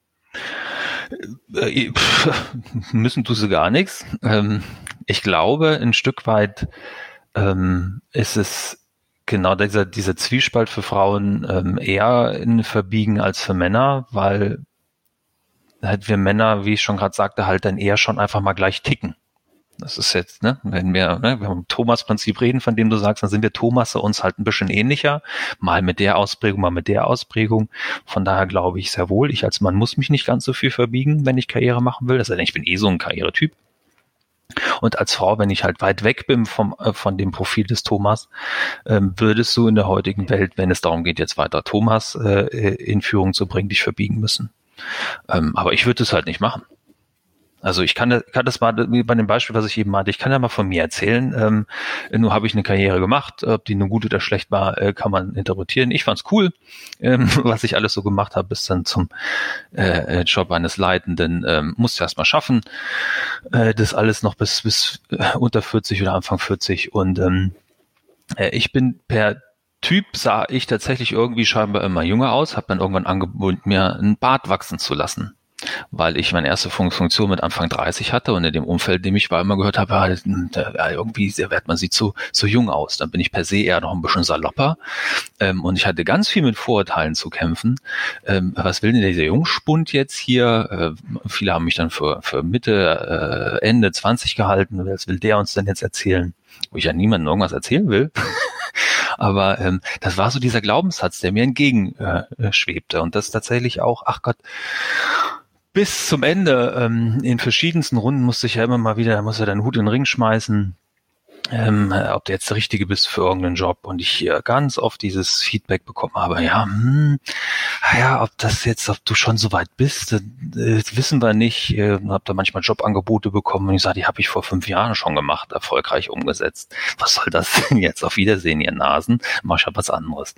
Müssen tust du gar nichts. Ich glaube, ein Stück weit ist es genau dieser Zwiespalt für Frauen eher in Verbiegen als für Männer, weil halt wir Männer, wie ich schon gerade sagte, halt dann eher schon einfach mal gleich ticken. Das ist jetzt, wenn wir vom Thomas-Prinzip reden, von dem du sagst, dann sind wir Thomasse uns halt ein bisschen ähnlicher. Mal mit der Ausprägung, mal mit der Ausprägung. Von daher glaube ich sehr wohl, ich als Mann muss mich nicht ganz so viel verbiegen, wenn ich Karriere machen will. Das heißt, ich bin so ein Karrieretyp. Und als Frau, wenn ich halt weit weg bin von dem Profil des Thomas, würdest du in der heutigen Welt, wenn es darum geht, jetzt weiter Thomas in Führung zu bringen, dich verbiegen müssen. Aber ich würde es halt nicht machen. Also ich kann das mal bei dem Beispiel, was ich eben meinte, ich kann ja mal von mir erzählen. Nur habe ich eine Karriere gemacht, ob die nur gut oder schlecht war, kann man interpretieren. Ich fand's cool, was ich alles so gemacht habe, bis dann zum Job eines Leitenden. Musste erst mal schaffen, das alles noch bis unter 40 oder Anfang 40. Und ich bin per Typ sah ich tatsächlich irgendwie scheinbar immer jünger aus, habe dann irgendwann angeboten, mir einen Bart wachsen zu lassen, weil ich meine erste Funktion mit Anfang 30 hatte und in dem Umfeld, in dem ich war, immer gehört habe, irgendwie man sieht so jung aus. Dann bin ich per se eher noch ein bisschen salopper und ich hatte ganz viel mit Vorurteilen zu kämpfen. Was will denn dieser Jungspund jetzt hier? Viele haben mich dann für Mitte, Ende 20 gehalten. Was will der uns denn jetzt erzählen? Wo ich ja niemandem irgendwas erzählen will. Aber das war so dieser Glaubenssatz, der mir entgegenschwebte. Und das tatsächlich auch, ach Gott, bis zum Ende, in verschiedensten Runden musste ich ja immer mal wieder, deinen Hut in den Ring schmeißen, ob du jetzt der Richtige bist für irgendeinen Job. Und ich hier ganz oft dieses Feedback bekommen habe, ob du schon so weit bist, das wissen wir nicht. Habe da manchmal Jobangebote bekommen und ich sage, die habe ich vor 5 Jahren schon gemacht, erfolgreich umgesetzt. Was soll das denn jetzt? Auf Wiedersehen, ihr Nasen. Mach ich ja was anderes.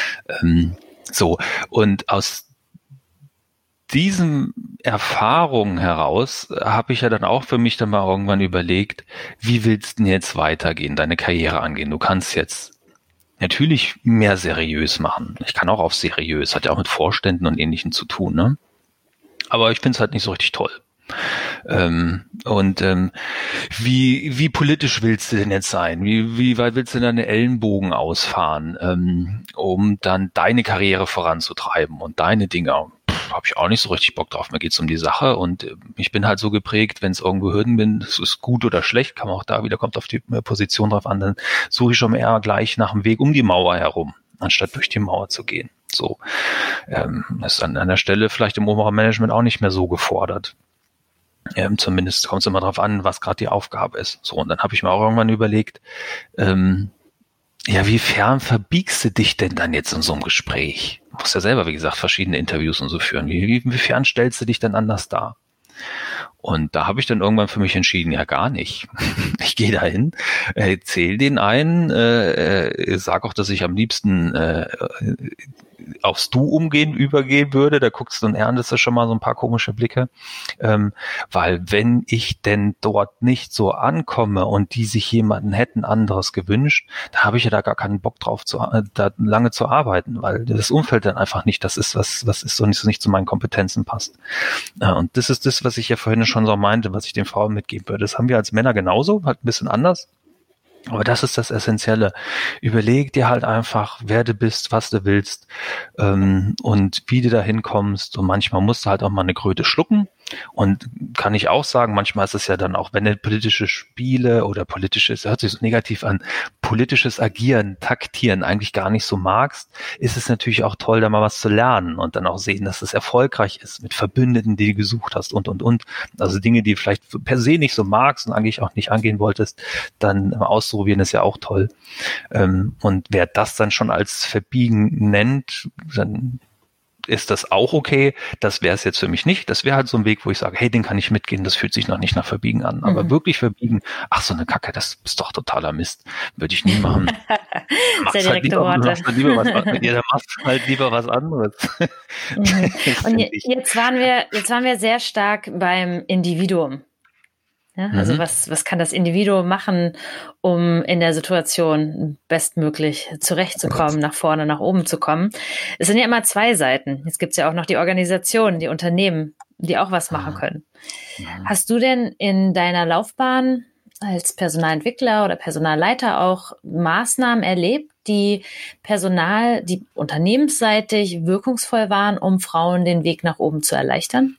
Und aus diesen Erfahrungen heraus habe ich ja dann auch für mich dann mal irgendwann überlegt, wie willst du denn jetzt weitergehen, deine Karriere angehen? Du kannst jetzt natürlich mehr seriös machen. Ich kann auch auf seriös, hat ja auch mit Vorständen und Ähnlichem zu tun, ne? Aber ich finde es halt nicht so richtig toll. Wie politisch willst du denn jetzt sein? Wie weit willst du deine Ellenbogen ausfahren, um dann deine Karriere voranzutreiben und deine Dinge? Habe ich auch nicht so richtig Bock drauf. Mir geht's um die Sache und ich bin halt so geprägt, wenn es irgendwo Hürden bin, das ist gut oder schlecht, kann man auch da wieder, kommt auf die Position drauf an, dann suche ich schon eher gleich nach dem Weg um die Mauer herum, anstatt durch die Mauer zu gehen. So, ist an der Stelle vielleicht im oberen Management auch nicht mehr so gefordert. Zumindest kommt es immer darauf an, was gerade die Aufgabe ist. So, und dann habe ich mir auch irgendwann überlegt, wie fern verbiegst du dich denn dann jetzt in so einem Gespräch? Du musst ja selber, wie gesagt, verschiedene Interviews und so führen. Wie fern stellst du dich denn anders dar? Und da habe ich dann irgendwann für mich entschieden, ja gar nicht. Ich gehe da hin, zähle den einen, sag auch, dass ich am liebsten aufs Du übergehen würde, da guckst du und erntest du schon mal so ein paar komische Blicke, weil wenn ich denn dort nicht so ankomme und die sich jemanden hätten anderes gewünscht, da habe ich ja da gar keinen Bock drauf, da lange zu arbeiten, weil das Umfeld dann einfach nicht das ist, was ist so nicht zu meinen Kompetenzen passt. Und das ist das, was ich ja vorhin schon so meinte, was ich den Frauen mitgeben würde. Das haben wir als Männer genauso, halt ein bisschen anders. Aber das ist das Essentielle. Überleg dir halt einfach, wer du bist, was du willst, und wie du da hinkommst. Und manchmal musst du halt auch mal eine Kröte schlucken. Und kann ich auch sagen, manchmal ist es ja dann auch, wenn du politische Spiele oder politisches, hört sich so negativ an, politisches Agieren, Taktieren eigentlich gar nicht so magst, ist es natürlich auch toll, da mal was zu lernen und dann auch sehen, dass es erfolgreich ist mit Verbündeten, die du gesucht hast und. Also Dinge, die du vielleicht per se nicht so magst und eigentlich auch nicht angehen wolltest, dann ausprobieren ist ja auch toll. Und wer das dann schon als Verbiegen nennt, dann ist das auch okay. Das wäre es jetzt für mich nicht. Das wäre halt so ein Weg, wo ich sage, hey, den kann ich mitgehen, das fühlt sich noch nicht nach Verbiegen an. Aber wirklich verbiegen, ach, so eine Kacke, das ist doch totaler Mist. Würde ich nie machen. Sehr direkte Worte. Dann machst du halt lieber was anderes. Und jetzt waren wir sehr stark beim Individuum. Ja, also was kann das Individuum machen, um in der Situation bestmöglich zurechtzukommen, nach vorne, nach oben zu kommen? Es sind ja immer zwei Seiten. Jetzt gibt es ja auch noch die Organisationen, die Unternehmen, die auch was machen können. Hast du denn in deiner Laufbahn als Personalentwickler oder Personalleiter auch Maßnahmen erlebt, die unternehmensseitig wirkungsvoll waren, um Frauen den Weg nach oben zu erleichtern?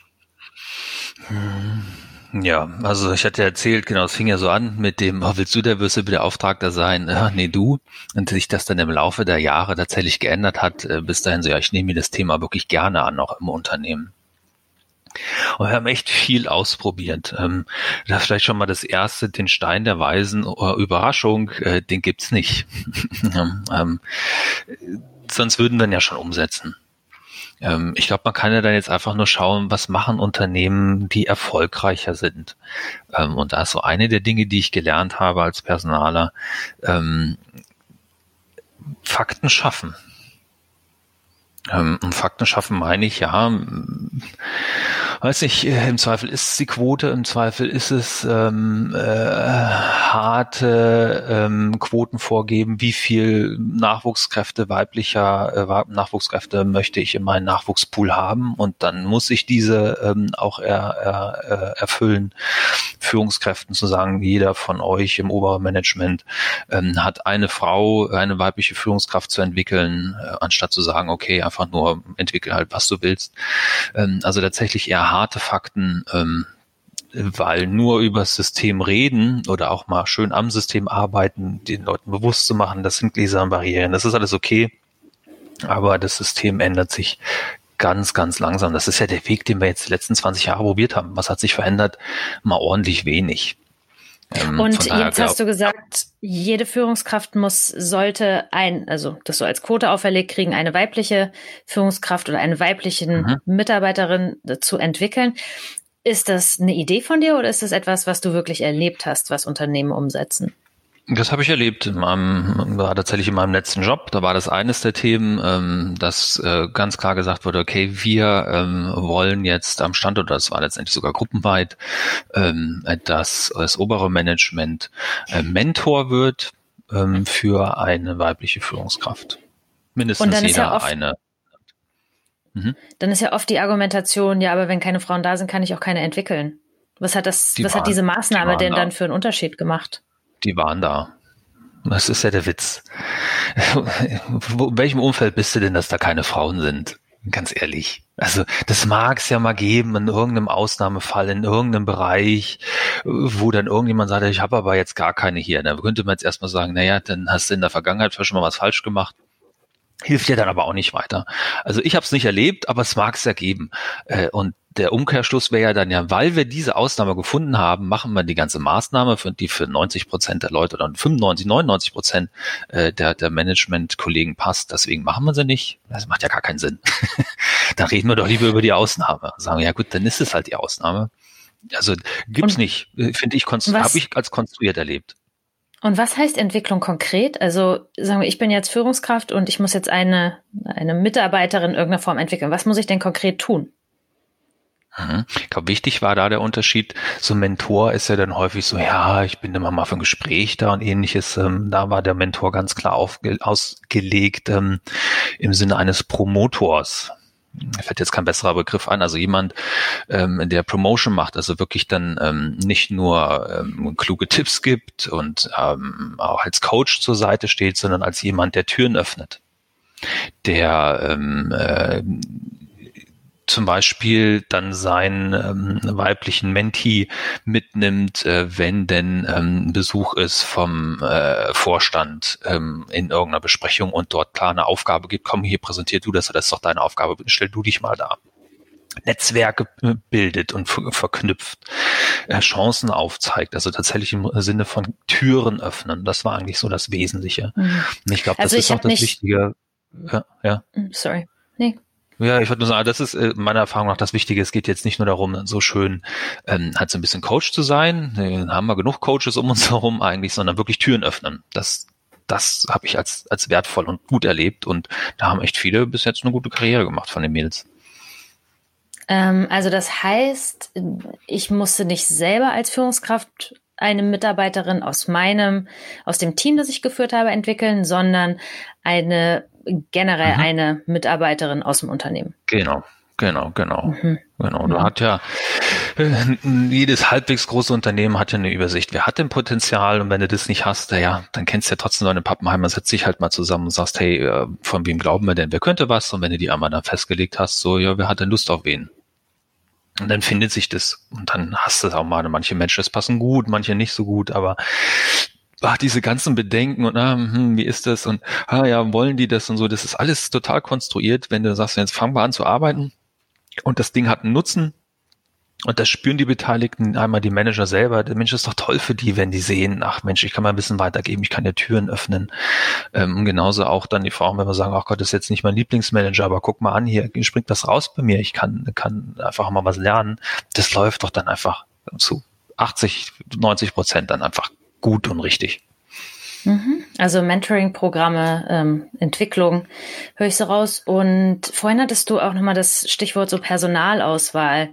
Ja, also ich hatte erzählt, genau, es fing ja so an mit dem, willst du der Beauftragter sein? Nee, du. Und sich das dann im Laufe der Jahre tatsächlich geändert hat, bis dahin so, ja, ich nehme mir das Thema wirklich gerne an, auch im Unternehmen. Und wir haben echt viel ausprobiert. Da vielleicht schon mal das erste, den Stein der Weisen, Überraschung, den gibt's nicht. Sonst würden wir ihn ja schon umsetzen. Ich glaube, man kann ja dann jetzt einfach nur schauen, was machen Unternehmen, die erfolgreicher sind. Und da ist so eine der Dinge, die ich gelernt habe als Personaler, Fakten schaffen. Und Fakten schaffen meine ich, ja, weiß nicht, im Zweifel ist es die Quote, im Zweifel ist es harte Quoten vorgeben, wie viel weiblicher Nachwuchskräfte möchte ich in meinen Nachwuchspool haben, und dann muss ich diese auch erfüllen. Führungskräften zu sagen, jeder von euch im oberen Management hat eine weibliche Führungskraft zu entwickeln, anstatt zu sagen, okay, einfach nur entwickel halt, was du willst. Also tatsächlich eher harte Fakten, weil nur über das System reden oder auch mal schön am System arbeiten, den Leuten bewusst zu machen, das sind Gläser und Barrieren, das ist alles okay, aber das System ändert sich ganz, ganz langsam. Das ist ja der Weg, den wir jetzt die letzten 20 Jahre probiert haben. Was hat sich verändert? Mal ordentlich wenig. Und jetzt hast du gesagt, jede Führungskraft sollte das so als Quote auferlegt kriegen, eine weibliche Führungskraft oder eine weibliche Mitarbeiterin zu entwickeln. Ist das eine Idee von dir oder ist das etwas, was du wirklich erlebt hast, was Unternehmen umsetzen? Das habe ich erlebt. War tatsächlich in meinem letzten Job. Da war das eines der Themen, dass ganz klar gesagt wurde, okay, wir wollen jetzt am Standort, das war letztendlich sogar gruppenweit, dass das obere Management Mentor wird für eine weibliche Führungskraft. Mindestens jeder eine. Dann ist ja oft die Argumentation, ja, aber wenn keine Frauen da sind, kann ich auch keine entwickeln. Was hat diese Maßnahme denn dann für einen Unterschied gemacht? Die waren da. Das ist ja der Witz. In welchem Umfeld bist du denn, dass da keine Frauen sind? Ganz ehrlich. Also das mag es ja mal geben in irgendeinem Ausnahmefall, in irgendeinem Bereich, wo dann irgendjemand sagt, ich habe aber jetzt gar keine hier. Da könnte man jetzt erstmal sagen, naja, dann hast du in der Vergangenheit schon mal was falsch gemacht. Hilft dir dann aber auch nicht weiter. Also ich habe es nicht erlebt, aber es mag es ja geben. Und der Umkehrschluss wäre ja dann, ja, weil wir diese Ausnahme gefunden haben, machen wir die ganze Maßnahme, die für 90% der Leute oder 95, 99% der Management-Kollegen passt. Deswegen machen wir sie nicht. Das macht ja gar keinen Sinn. Dann reden wir doch lieber über die Ausnahme. Sagen, ja gut, dann ist es halt die Ausnahme. Also gibt's nicht. Finde ich, habe ich als konstruiert erlebt. Und was heißt Entwicklung konkret? Also sagen wir, ich bin jetzt Führungskraft und ich muss jetzt eine Mitarbeiterin in irgendeiner Form entwickeln. Was muss ich denn konkret tun? Ich glaube, wichtig war da der Unterschied. So ein Mentor ist ja dann häufig so, ja, ich bin immer mal für ein Gespräch da und ähnliches. Da war der Mentor ganz klar ausgelegt im Sinne eines Promotors. mir fällt jetzt kein besserer Begriff ein, also jemand, der Promotion macht, also wirklich dann nicht nur kluge Tipps gibt und auch als Coach zur Seite steht, sondern als jemand, der Türen öffnet, der zum Beispiel dann seinen weiblichen Mentee mitnimmt, wenn denn Besuch ist vom Vorstand in irgendeiner Besprechung und dort klar eine Aufgabe gibt, komm, hier präsentier du das, oder das ist doch deine Aufgabe, stell du dich mal da. Netzwerke bildet und verknüpft, Chancen aufzeigt, also tatsächlich im Sinne von Türen öffnen. Das war eigentlich so das Wesentliche. Und ich glaube, das ist auch das Wichtige. Ja. Sorry. Nee. Ja, ich würde nur sagen, das ist meiner Erfahrung nach das Wichtige. Es geht jetzt nicht nur darum, so schön halt so ein bisschen Coach zu sein. Dann haben wir genug Coaches um uns herum eigentlich, sondern wirklich Türen öffnen. Das habe ich als wertvoll und gut erlebt. Und da haben echt viele bis jetzt eine gute Karriere gemacht von den Mädels. Also das heißt, ich musste nicht selber als Führungskraft eine Mitarbeiterin aus dem Team, das ich geführt habe, entwickeln, sondern eine Mitarbeiterin aus dem Unternehmen. Genau. Genau. Da hat ja jedes halbwegs große Unternehmen hat ja eine Übersicht. Wer hat denn Potenzial? Und wenn du das nicht hast, ja, dann kennst du ja trotzdem deine Pappenheimer, setz dich halt mal zusammen und sagst, hey, von wem glauben wir denn? Wer könnte was? Und wenn du die einmal dann festgelegt hast, so, ja, wer hat denn Lust auf wen? Und dann findet sich das. Und dann hast du es auch mal. Manche Matches passen gut, manche nicht so gut, aber diese ganzen Bedenken und wie ist das? Und ja, wollen die das und so, das ist alles total konstruiert, wenn du sagst, jetzt fangen wir an zu arbeiten und das Ding hat einen Nutzen und das spüren die Beteiligten, einmal die Manager selber, der Mensch ist doch toll für die, wenn die sehen, ach Mensch, ich kann mal ein bisschen weitergeben, ich kann ja Türen öffnen. Genauso auch dann die Frauen, wenn wir sagen, ach Gott, das ist jetzt nicht mein Lieblingsmanager, aber guck mal an, hier springt was raus bei mir, ich kann einfach mal was lernen. Das läuft doch dann einfach zu 80-90% dann einfach gut und richtig. Also Mentoring-Programme, Entwicklung, höre ich so raus. Und vorhin hattest du auch nochmal das Stichwort so Personalauswahl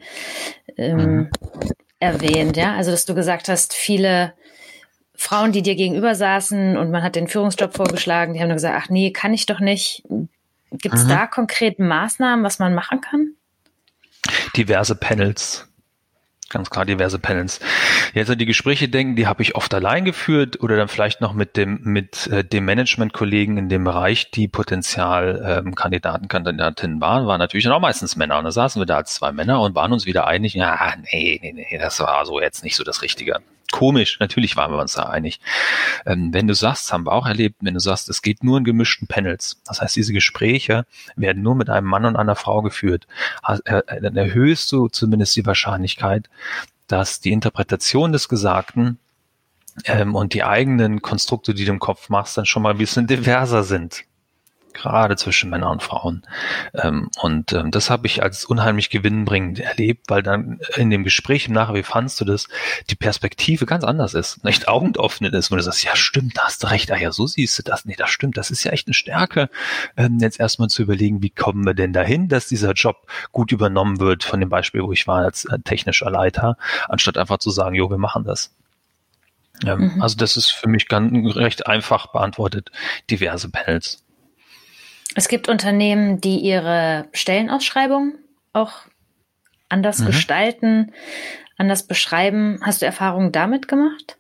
erwähnt, ja? Also dass du gesagt hast, viele Frauen, die dir gegenüber saßen und man hat den Führungsjob vorgeschlagen, die haben nur gesagt, ach nee, kann ich doch nicht. Gibt es da konkret Maßnahmen, was man machen kann? Diverse Panels. Ganz klar, diverse Panels. Jetzt an die Gespräche denken, die habe ich oft allein geführt oder dann vielleicht noch mit dem Management-Kollegen in dem Bereich, die Kandidatinnen waren natürlich dann auch meistens Männer. Und da saßen wir da als zwei Männer und waren uns wieder einig, ja, nee, das war so jetzt nicht so das Richtige. Komisch, natürlich waren wir uns da einig. Wenn du sagst, haben wir auch erlebt, wenn du sagst, es geht nur in gemischten Panels, das heißt, diese Gespräche werden nur mit einem Mann und einer Frau geführt, dann erhöhst du zumindest die Wahrscheinlichkeit, dass die Interpretation des Gesagten und die eigenen Konstrukte, die du im Kopf machst, dann schon mal ein bisschen diverser sind. Gerade zwischen Männern und Frauen. Das habe ich als unheimlich gewinnbringend erlebt, weil dann in dem Gespräch im Nachhinein, wie fandst du das, die Perspektive ganz anders ist, nicht augenöffnend ist, wo du sagst, ja stimmt, da hast du recht, ja so siehst du das, nee, das stimmt, das ist ja echt eine Stärke, jetzt erstmal zu überlegen, wie kommen wir denn dahin, dass dieser Job gut übernommen wird, von dem Beispiel, wo ich war als technischer Leiter, anstatt einfach zu sagen, jo, wir machen das. Also das ist für mich ganz recht einfach beantwortet, diverse Panels. Es gibt Unternehmen, die ihre Stellenausschreibung auch anders gestalten, anders beschreiben. Hast du Erfahrungen damit gemacht?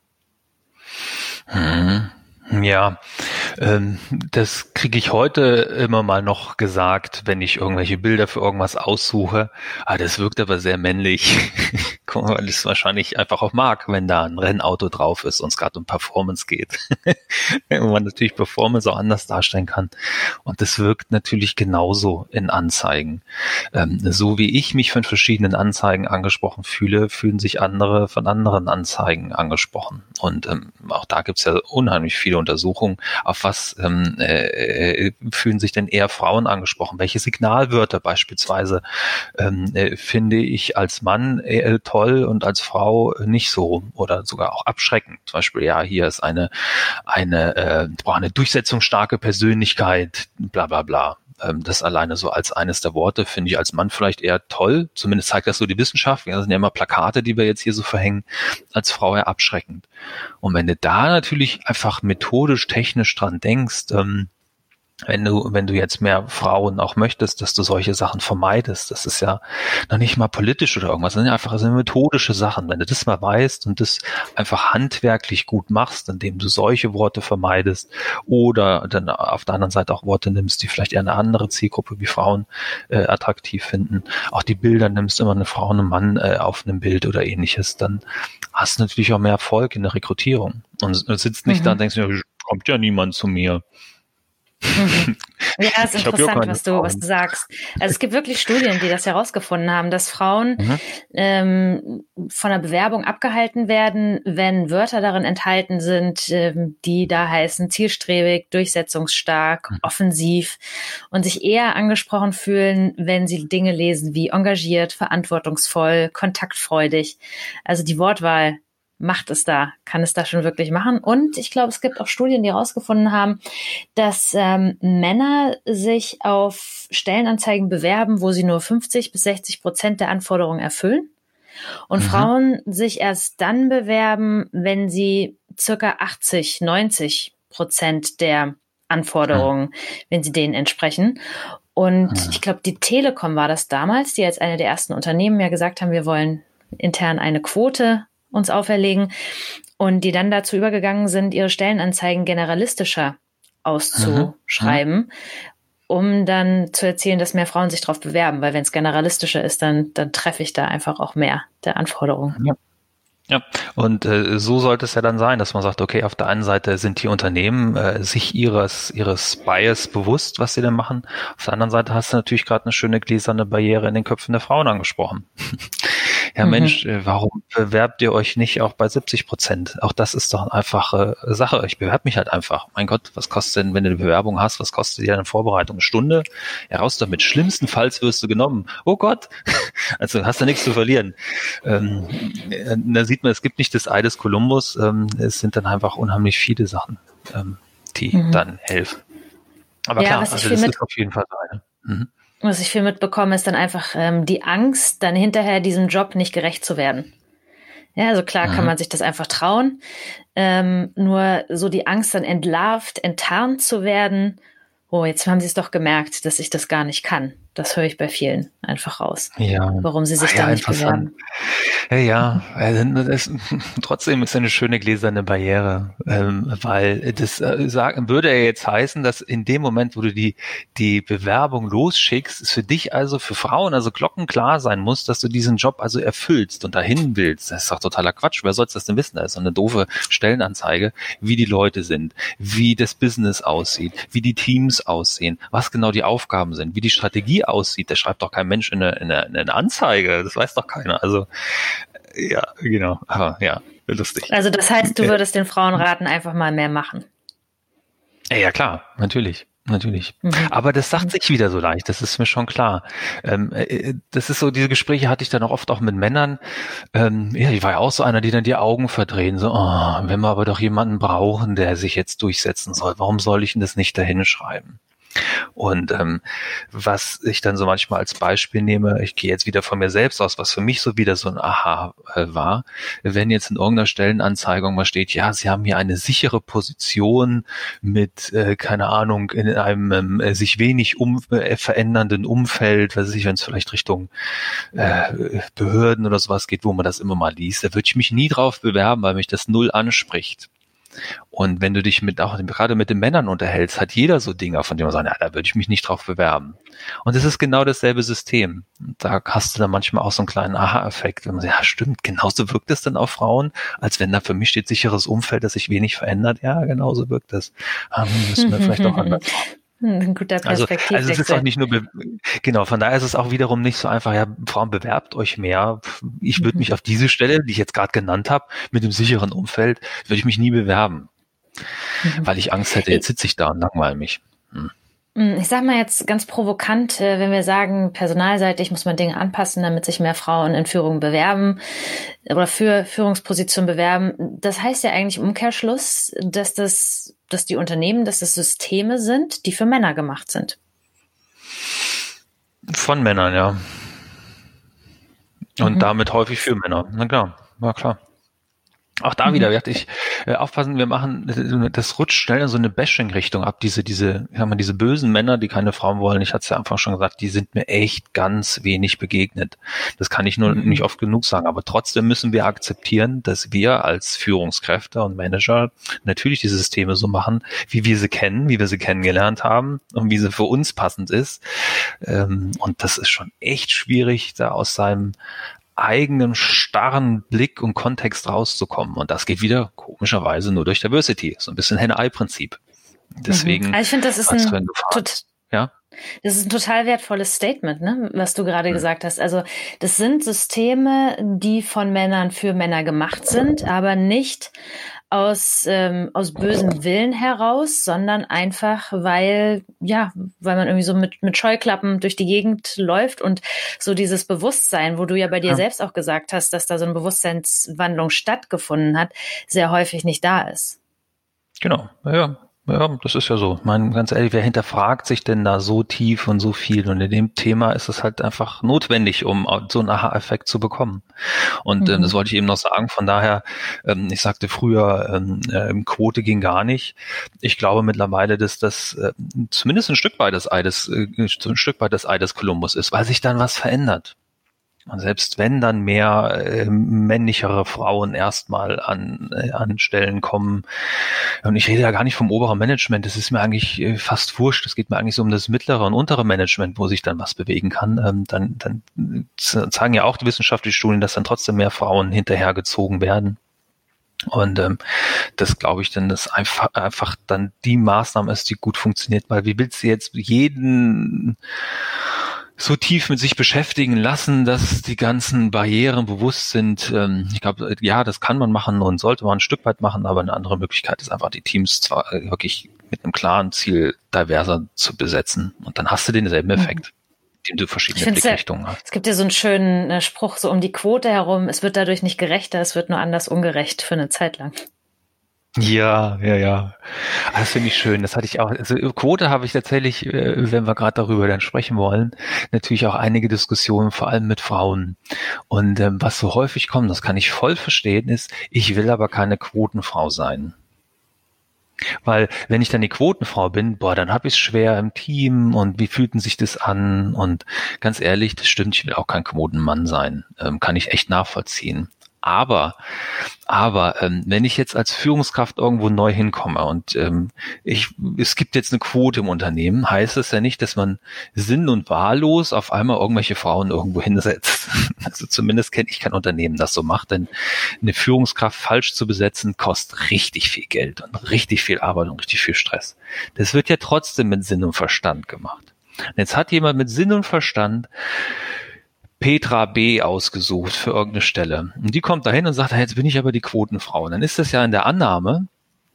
Ja, das kriege ich heute immer mal noch gesagt, wenn ich irgendwelche Bilder für irgendwas aussuche. Das wirkt aber sehr männlich. Weil es wahrscheinlich einfach auch mag, wenn da ein Rennauto drauf ist und es gerade um Performance geht. Wo man natürlich Performance auch anders darstellen kann. Und das wirkt natürlich genauso in Anzeigen. So wie ich mich von verschiedenen Anzeigen angesprochen fühle, fühlen sich andere von anderen Anzeigen angesprochen. Und auch da gibt es ja unheimlich viele Untersuchungen. Auf was fühlen sich denn eher Frauen angesprochen? Welche Signalwörter beispielsweise finde ich als Mann toll und als Frau nicht so oder sogar auch abschreckend. Zum Beispiel, ja, hier ist eine durchsetzungsstarke Persönlichkeit, bla bla bla. Das alleine so als eines der Worte finde ich als Mann vielleicht eher toll. Zumindest zeigt das so die Wissenschaft. Das sind ja immer Plakate, die wir jetzt hier so verhängen. Als Frau eher abschreckend. Und wenn du da natürlich einfach methodisch, technisch dran denkst, wenn du jetzt mehr Frauen auch möchtest, dass du solche Sachen vermeidest, das ist ja noch nicht mal politisch oder irgendwas, das sind ja einfach so methodische Sachen. Wenn du das mal weißt und das einfach handwerklich gut machst, indem du solche Worte vermeidest oder dann auf der anderen Seite auch Worte nimmst, die vielleicht eher eine andere Zielgruppe wie Frauen attraktiv finden, auch die Bilder nimmst, immer eine Frau und einen Mann auf einem Bild oder ähnliches, dann hast du natürlich auch mehr Erfolg in der Rekrutierung und sitzt nicht da und denkst, ja, kommt ja niemand zu mir. Ja, es ist interessant, was du sagst. Also es gibt wirklich Studien, die das herausgefunden haben, dass Frauen von der Bewerbung abgehalten werden, wenn Wörter darin enthalten sind, die da heißen zielstrebig, durchsetzungsstark, offensiv und sich eher angesprochen fühlen, wenn sie Dinge lesen wie engagiert, verantwortungsvoll, kontaktfreudig. Also die Wortwahl kann es da schon wirklich machen. Und ich glaube, es gibt auch Studien, die herausgefunden haben, dass Männer sich auf Stellenanzeigen bewerben, wo sie nur 50-60% der Anforderungen erfüllen. Und Frauen sich erst dann bewerben, wenn sie circa 80-90% der Anforderungen, wenn sie denen entsprechen. Und ich glaube, die Telekom war das damals, die als eine der ersten Unternehmen ja gesagt haben, wir wollen intern eine Quote uns auferlegen und die dann dazu übergegangen sind, ihre Stellenanzeigen generalistischer auszuschreiben, um dann zu erzählen, dass mehr Frauen sich darauf bewerben, weil wenn es generalistischer ist, dann treffe ich da einfach auch mehr der Anforderungen. Ja, und so sollte es ja dann sein, dass man sagt, okay, auf der einen Seite sind die Unternehmen sich ihres Bias bewusst, was sie denn machen. Auf der anderen Seite hast du natürlich gerade eine schöne gläserne Barriere in den Köpfen der Frauen angesprochen. Ja, Mensch, warum bewerbt ihr euch nicht auch bei 70%? Auch das ist doch eine einfache Sache. Ich bewerbe mich halt einfach. Mein Gott, was kostet denn, wenn du eine Bewerbung hast, was kostet dir eine Vorbereitung? Eine Stunde? Ja, raus damit. Schlimmstenfalls wirst du genommen. Oh Gott! Also hast du nichts zu verlieren. Da sieht man, es gibt nicht das Ei des Kolumbus. Es sind dann einfach unheimlich viele Sachen, die dann helfen. Aber ja, klar, also das ist auf jeden Fall so eine. Was ich viel mitbekomme, ist dann einfach die Angst, dann hinterher diesem Job nicht gerecht zu werden. Ja, also klar kann man sich das einfach trauen, nur so die Angst dann enttarnt zu werden, oh, jetzt haben sie es doch gemerkt, dass ich das gar nicht kann. Das höre ich bei vielen einfach raus. Ja. Warum sie sich da nicht bewerben. Trotzdem ist es eine schöne gläserne Barriere, weil das würde ja jetzt heißen, dass in dem Moment, wo du die Bewerbung losschickst, es für dich also, für Frauen also glockenklar sein muss, dass du diesen Job also erfüllst und dahin willst. Das ist doch totaler Quatsch. Wer soll das denn wissen? Da ist so eine doofe Stellenanzeige, wie die Leute sind, wie das Business aussieht, wie die Teams aussehen, was genau die Aufgaben sind, wie die Strategie aussieht. Das schreibt doch kein Mensch in eine Anzeige. Das weiß doch keiner. Also ja, genau. Aber ja, lustig. Also das heißt, du würdest den Frauen raten, einfach mal mehr machen. Ja, klar, natürlich. Aber das sagt sich wieder so leicht, das ist mir schon klar. Das ist so, diese Gespräche hatte ich dann auch oft auch mit Männern. Ich war ja auch so einer, die dann die Augen verdrehen, so, wenn wir aber doch jemanden brauchen, der sich jetzt durchsetzen soll, warum soll ich denn das nicht dahin schreiben? Und was ich dann so manchmal als Beispiel nehme, ich gehe jetzt wieder von mir selbst aus, was für mich so wieder so ein Aha war, wenn jetzt in irgendeiner Stellenanzeigung mal steht, ja, Sie haben hier eine sichere Position mit, keine Ahnung, in einem sich wenig verändernden Umfeld, weiß ich, wenn es vielleicht Richtung Behörden oder sowas geht, wo man das immer mal liest, da würde ich mich nie drauf bewerben, weil mich das null anspricht. Und wenn du dich gerade mit den Männern unterhältst, hat jeder so Dinge, von denen man sagt, ja, da würde ich mich nicht drauf bewerben. Und es ist genau dasselbe System. Da hast du dann manchmal auch so einen kleinen Aha-Effekt, wenn man sagt, ja, stimmt, genauso wirkt es dann auf Frauen, als wenn da für mich steht sicheres Umfeld, das sich wenig verändert. Ja, genauso wirkt es. Müssen wir vielleicht auch anders machen. Ein guter Perspektivwechsel. Also es ist auch nicht nur, genau, von daher ist es auch wiederum nicht so einfach, ja, Frauen, bewerbt euch mehr. Ich würde mich auf diese Stelle, die ich jetzt gerade genannt habe, mit dem sicheren Umfeld, würde ich mich nie bewerben. Weil ich Angst hätte, jetzt sitze ich da und langweile mich. Ich sage mal jetzt ganz provokant, wenn wir sagen, personalseitig muss man Dinge anpassen, damit sich mehr Frauen in Führung bewerben oder für Führungspositionen bewerben. Das heißt ja eigentlich im Umkehrschluss, dass die Unternehmen, dass das Systeme sind, die für Männer gemacht sind. Von Männern, ja. Und damit häufig für Männer. Na klar, war klar. Auch da wieder werde ich aufpassen, das rutscht schnell in so eine Bashing-Richtung ab. Diese bösen Männer, die keine Frauen wollen, ich hatte es ja einfach schon gesagt, die sind mir echt ganz wenig begegnet. Das kann ich nur nicht oft genug sagen. Aber trotzdem müssen wir akzeptieren, dass wir als Führungskräfte und Manager natürlich diese Systeme so machen, wie wir sie kennen, wie wir sie kennengelernt haben und wie sie für uns passend ist. Und das ist schon echt schwierig, da aus seinem eigenen starren Blick und Kontext rauszukommen. Und das geht wieder komischerweise nur durch Diversity. So ein bisschen Henne-Ei-Prinzip. Deswegen. Also ich finde, das ist das ist ein total wertvolles Statement, ne, was du gerade gesagt hast. Also das sind Systeme, die von Männern für Männer gemacht sind, aber nicht aus bösem Willen heraus, sondern einfach, weil man irgendwie so mit Scheuklappen durch die Gegend läuft und so dieses Bewusstsein, wo du ja bei dir selbst auch gesagt hast, dass da so eine Bewusstseinswandlung stattgefunden hat, sehr häufig nicht da ist. Genau, ja, das ist ja so. Ich meine, ganz ehrlich, wer hinterfragt sich denn da so tief und so viel? Und in dem Thema ist es halt einfach notwendig, um so einen Aha-Effekt zu bekommen. Und das wollte ich eben noch sagen. Von daher, ich sagte früher, Quote ging gar nicht. Ich glaube mittlerweile, dass das zumindest ein Stück weit das Ei des Kolumbus ist, weil sich dann was verändert. Und selbst wenn dann mehr männlichere Frauen erstmal an Stellen kommen, und ich rede ja gar nicht vom oberen Management, das ist mir eigentlich fast wurscht, es geht mir eigentlich so um das mittlere und untere Management, wo sich dann was bewegen kann, dann zeigen ja auch die wissenschaftlichen Studien, dass dann trotzdem mehr Frauen hinterhergezogen werden. Und das glaube ich dann, dass einfach dann die Maßnahme ist, die gut funktioniert, weil wie willst du jetzt jeden so tief mit sich beschäftigen lassen, dass die ganzen Barrieren bewusst sind. Ich glaube, ja, das kann man machen und sollte man ein Stück weit machen, aber eine andere Möglichkeit ist einfach, die Teams zwar wirklich mit einem klaren Ziel diverser zu besetzen. Und dann hast du denselben Effekt, den du verschiedene Blickrichtungen hast. Es gibt ja so einen schönen Spruch so um die Quote herum, es wird dadurch nicht gerechter, es wird nur anders ungerecht für eine Zeit lang. Ja. Das finde ich schön. Das hatte ich auch. Also Quote habe ich tatsächlich, wenn wir gerade darüber dann sprechen wollen, natürlich auch einige Diskussionen, vor allem mit Frauen. Und was so häufig kommt, das kann ich voll verstehen, ist, ich will aber keine Quotenfrau sein. Weil wenn ich dann die Quotenfrau bin, dann habe ich es schwer im Team und wie fühlt denn sich das an? Und ganz ehrlich, das stimmt, ich will auch kein Quotenmann sein. Kann ich echt nachvollziehen. Aber wenn ich jetzt als Führungskraft irgendwo neu hinkomme und es gibt jetzt eine Quote im Unternehmen, heißt es ja nicht, dass man sinn- und wahllos auf einmal irgendwelche Frauen irgendwo hinsetzt. Also zumindest kenne ich kein Unternehmen, das so macht, denn eine Führungskraft falsch zu besetzen, kostet richtig viel Geld und richtig viel Arbeit und richtig viel Stress. Das wird ja trotzdem mit Sinn und Verstand gemacht. Und jetzt hat jemand mit Sinn und Verstand Petra B. ausgesucht für irgendeine Stelle. Und die kommt dahin und sagt, jetzt bin ich aber die Quotenfrau. Und dann ist das ja in der Annahme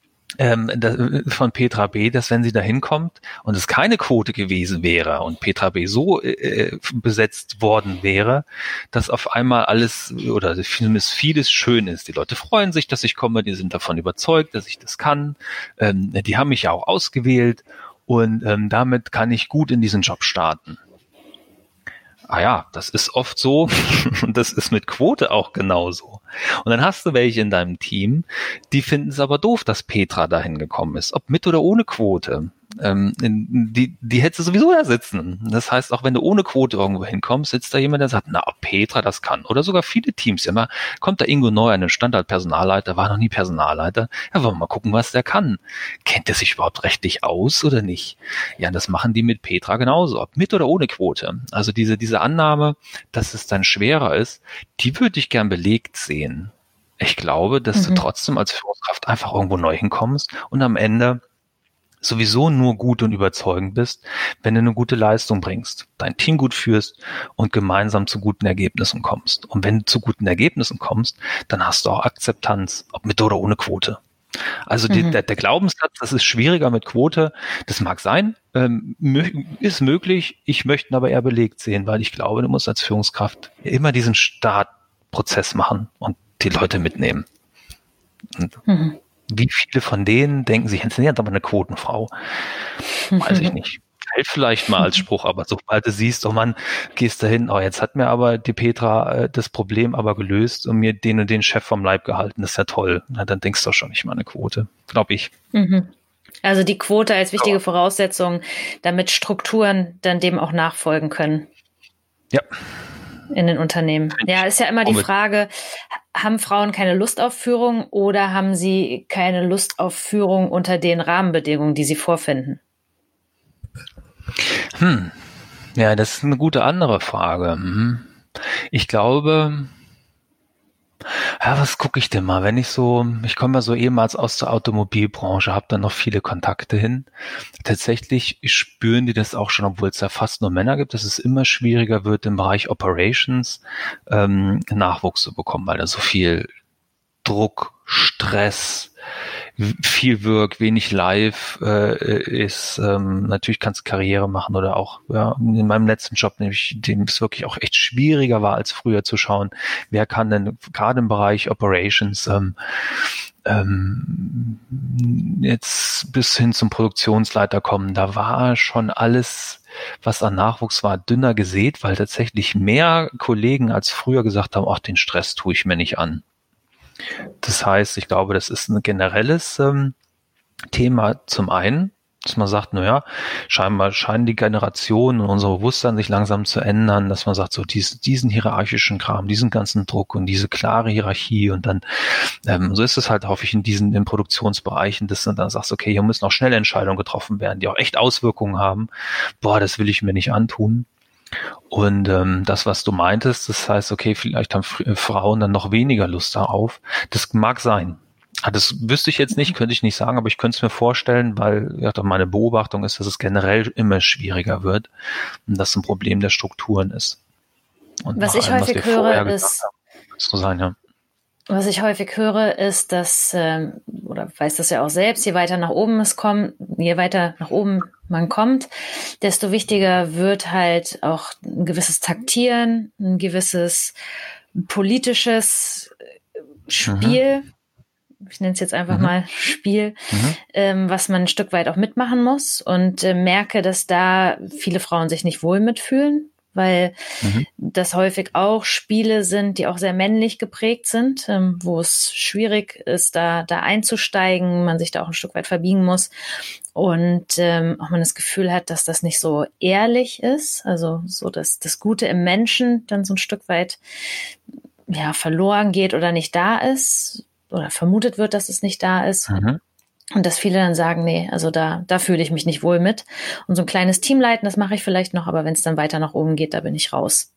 von Petra B., dass wenn sie da hinkommt und es keine Quote gewesen wäre und Petra B. so besetzt worden wäre, dass auf einmal alles oder zumindest vieles schön ist. Die Leute freuen sich, dass ich komme, die sind davon überzeugt, dass ich das kann. Die haben mich ja auch ausgewählt und damit kann ich gut in diesen Job starten. Ah ja, das ist oft so und das ist mit Quote auch genauso. Und dann hast du welche in deinem Team, die finden es aber doof, dass Petra dahin gekommen ist, ob mit oder ohne Quote. Die hätte sowieso da sitzen. Das heißt, auch wenn du ohne Quote irgendwo hinkommst, sitzt da jemand, der sagt, na, ob Petra das kann. Oder sogar viele Teams. Ja, kommt da Ingo Neu, ein Standardpersonalleiter, war noch nie Personalleiter. Ja, wollen wir mal gucken, was der kann. Kennt der sich überhaupt rechtlich aus oder nicht? Ja, das machen die mit Petra genauso, ob mit oder ohne Quote. Also diese Annahme, dass es dann schwerer ist, die würde ich gern belegt sehen. Ich glaube, dass du trotzdem als Führungskraft einfach irgendwo neu hinkommst und am Ende sowieso nur gut und überzeugend bist, wenn du eine gute Leistung bringst, dein Team gut führst und gemeinsam zu guten Ergebnissen kommst. Und wenn du zu guten Ergebnissen kommst, dann hast du auch Akzeptanz, ob mit oder ohne Quote. Also der Glaubenssatz, das ist schwieriger mit Quote, das mag sein, ist möglich, ich möchte ihn aber eher belegt sehen, weil ich glaube, du musst als Führungskraft immer diesen Startprozess machen und die Leute mitnehmen. Und wie viele von denen denken sich, jetzt sind ja aber eine Quotenfrau? Weiß ich nicht. hält vielleicht mal als Spruch, aber sobald du siehst, oh Mann, gehst da hin, oh, jetzt hat mir aber die Petra das Problem aber gelöst und mir den und den Chef vom Leib gehalten, das ist ja toll. Na, dann denkst du schon nicht mal eine Quote, glaube ich. Also die Quote als wichtige Voraussetzung, damit Strukturen dann dem auch nachfolgen können. Ja. In den Unternehmen. Ja, ist ja immer die Frage, haben Frauen keine Lust auf Führung oder haben sie keine Lust auf Führung unter den Rahmenbedingungen, die sie vorfinden? Ja, das ist eine gute andere Frage. Ich glaube, ja, was gucke ich denn mal? Ich komme ja so ehemals aus der Automobilbranche, habe da noch viele Kontakte hin. Tatsächlich spüren die das auch schon, obwohl es ja fast nur Männer gibt, dass es immer schwieriger wird, im Bereich Operations Nachwuchs zu bekommen, weil da so viel Druck, Stress, viel Work, wenig Live ist. Natürlich kannst du Karriere machen oder auch in meinem letzten Job, nämlich dem es wirklich auch echt schwieriger war, als früher zu schauen, wer kann denn gerade im Bereich Operations jetzt bis hin zum Produktionsleiter kommen. Da war schon alles, was an Nachwuchs war, dünner gesät, weil tatsächlich mehr Kollegen als früher gesagt haben, ach, den Stress tue ich mir nicht an. Das heißt, ich glaube, das ist ein generelles Thema zum einen, dass man sagt, naja, scheinbar scheinen die Generationen und unser Bewusstsein sich langsam zu ändern, dass man sagt, so diesen hierarchischen Kram, diesen ganzen Druck und diese klare Hierarchie und dann so ist es halt häufig in Produktionsbereichen, dass du dann sagst, okay, hier müssen auch schnelle Entscheidungen getroffen werden, die auch echt Auswirkungen haben. Boah, das will ich mir nicht antun. Und das, was du meintest, das heißt, okay, vielleicht haben Frauen dann noch weniger Lust darauf. Das mag sein. Das wüsste ich jetzt nicht, könnte ich nicht sagen, aber ich könnte es mir vorstellen, weil meine Beobachtung ist, dass es generell immer schwieriger wird und das ein Problem der Strukturen ist. Und was ich häufig höre, ist, so sein, ja. Was ich häufig höre, ist, dass, oder weiß das ja auch selbst, je weiter nach oben man kommt, desto wichtiger wird halt auch ein gewisses Taktieren, ein gewisses politisches Spiel, ich nenne es jetzt einfach mal Spiel, was man ein Stück weit auch mitmachen muss und merke, dass da viele Frauen sich nicht wohl mitfühlen, weil das häufig auch Spiele sind, die auch sehr männlich geprägt sind, wo es schwierig ist, da einzusteigen, man sich da auch ein Stück weit verbiegen muss und auch man das Gefühl hat, dass das nicht so ehrlich ist, also so, dass das Gute im Menschen dann so ein Stück weit verloren geht oder nicht da ist oder vermutet wird, dass es nicht da ist. Und dass viele dann sagen, nee, also da fühle ich mich nicht wohl mit. Und so ein kleines Team leiten, das mache ich vielleicht noch, aber wenn es dann weiter nach oben geht, da bin ich raus.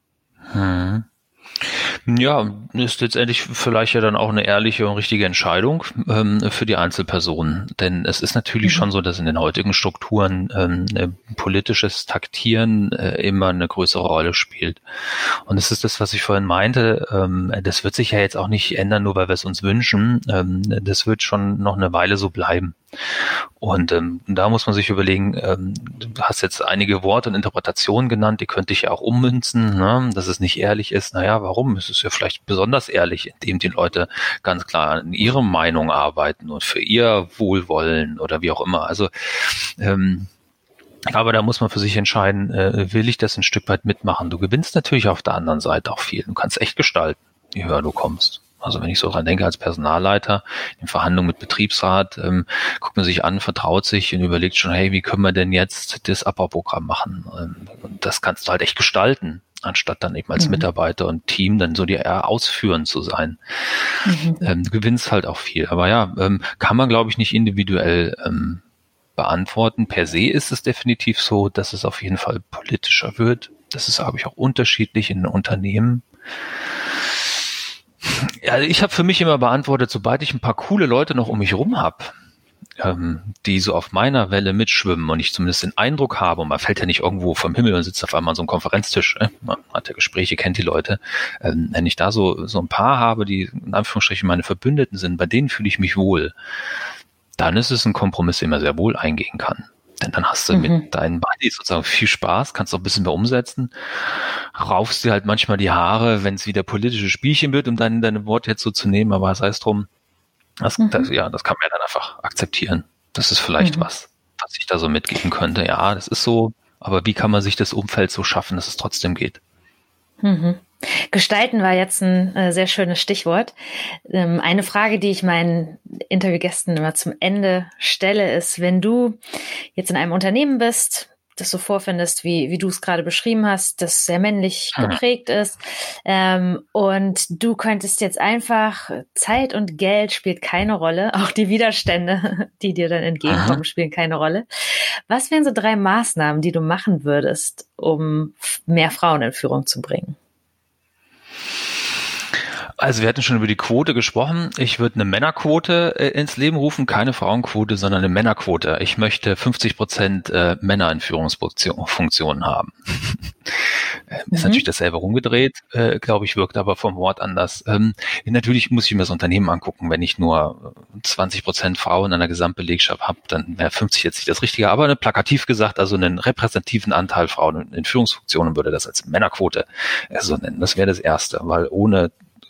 Ja, ist letztendlich vielleicht ja dann auch eine ehrliche und richtige Entscheidung für die Einzelpersonen. Denn es ist natürlich schon so, dass in den heutigen Strukturen politisches Taktieren immer eine größere Rolle spielt. Und es ist das, was ich vorhin meinte, das wird sich ja jetzt auch nicht ändern, nur weil wir es uns wünschen. Das wird schon noch eine Weile so bleiben. Und da muss man sich überlegen, du hast jetzt einige Worte und Interpretationen genannt, die könnte ich ja auch ummünzen, ne? Dass es nicht ehrlich ist. Naja, warum? Es ist ja vielleicht besonders ehrlich, indem die Leute ganz klar in ihrer Meinung arbeiten und für ihr Wohlwollen oder wie auch immer. Also aber da muss man für sich entscheiden, will ich das ein Stück weit mitmachen? Du gewinnst natürlich auf der anderen Seite auch viel. Du kannst echt gestalten, je höher du kommst. Also wenn ich so dran denke, als Personalleiter in Verhandlungen mit Betriebsrat, guckt man sich an, vertraut sich und überlegt schon, hey, wie können wir denn jetzt das Abbauprogramm machen? Und das kannst du halt echt gestalten, anstatt dann eben als Mitarbeiter und Team dann so eher ausführend zu sein. Du gewinnst halt auch viel. Aber ja, kann man, glaube ich, nicht individuell beantworten. Per se ist es definitiv so, dass es auf jeden Fall politischer wird. Das ist, glaube ich, auch unterschiedlich in den Unternehmen. Ja, ich habe für mich immer beantwortet, sobald ich ein paar coole Leute noch um mich rum habe, die so auf meiner Welle mitschwimmen und ich zumindest den Eindruck habe, und man fällt ja nicht irgendwo vom Himmel und sitzt auf einmal an so einem Konferenztisch, man hat ja Gespräche, kennt die Leute, wenn ich da so ein paar habe, die in Anführungsstrichen meine Verbündeten sind, bei denen fühle ich mich wohl, dann ist es ein Kompromiss, den man sehr wohl eingehen kann. Denn dann hast du mit deinen Buddies sozusagen viel Spaß, kannst auch ein bisschen mehr umsetzen, raufst dir halt manchmal die Haare, wenn es wieder politische Spielchen wird, um deine Worte jetzt so zu nehmen, aber sei es drum, das kann man ja dann einfach akzeptieren. Das ist vielleicht was was ich da so mitgeben könnte. Ja, das ist so, aber wie kann man sich das Umfeld so schaffen, dass es trotzdem geht? Mhm. Gestalten war jetzt ein sehr schönes Stichwort. Eine Frage, die ich meinen Interviewgästen immer zum Ende stelle, ist, wenn du jetzt in einem Unternehmen bist, das so vorfindest, wie du es gerade beschrieben hast, das sehr männlich geprägt ist, und du könntest jetzt einfach, Zeit und Geld spielt keine Rolle, auch die Widerstände, die dir dann entgegenkommen, spielen keine Rolle. Was wären so 3 Maßnahmen, die du machen würdest, um mehr Frauen in Führung zu bringen? Also wir hatten schon über die Quote gesprochen. Ich würde eine Männerquote ins Leben rufen, keine Frauenquote, sondern eine Männerquote. Ich möchte 50% Männer in Führungsfunktionen haben. Ist natürlich dasselbe rumgedreht, glaube ich, wirkt aber vom Wort anders. Natürlich muss ich mir das Unternehmen angucken. Wenn ich nur 20% Frauen an der Gesamtbelegschaft habe, dann wäre 50 jetzt nicht das Richtige. Aber plakativ gesagt, also einen repräsentativen Anteil Frauen in Führungsfunktionen würde das als Männerquote so nennen. Das wäre das Erste, weil ohne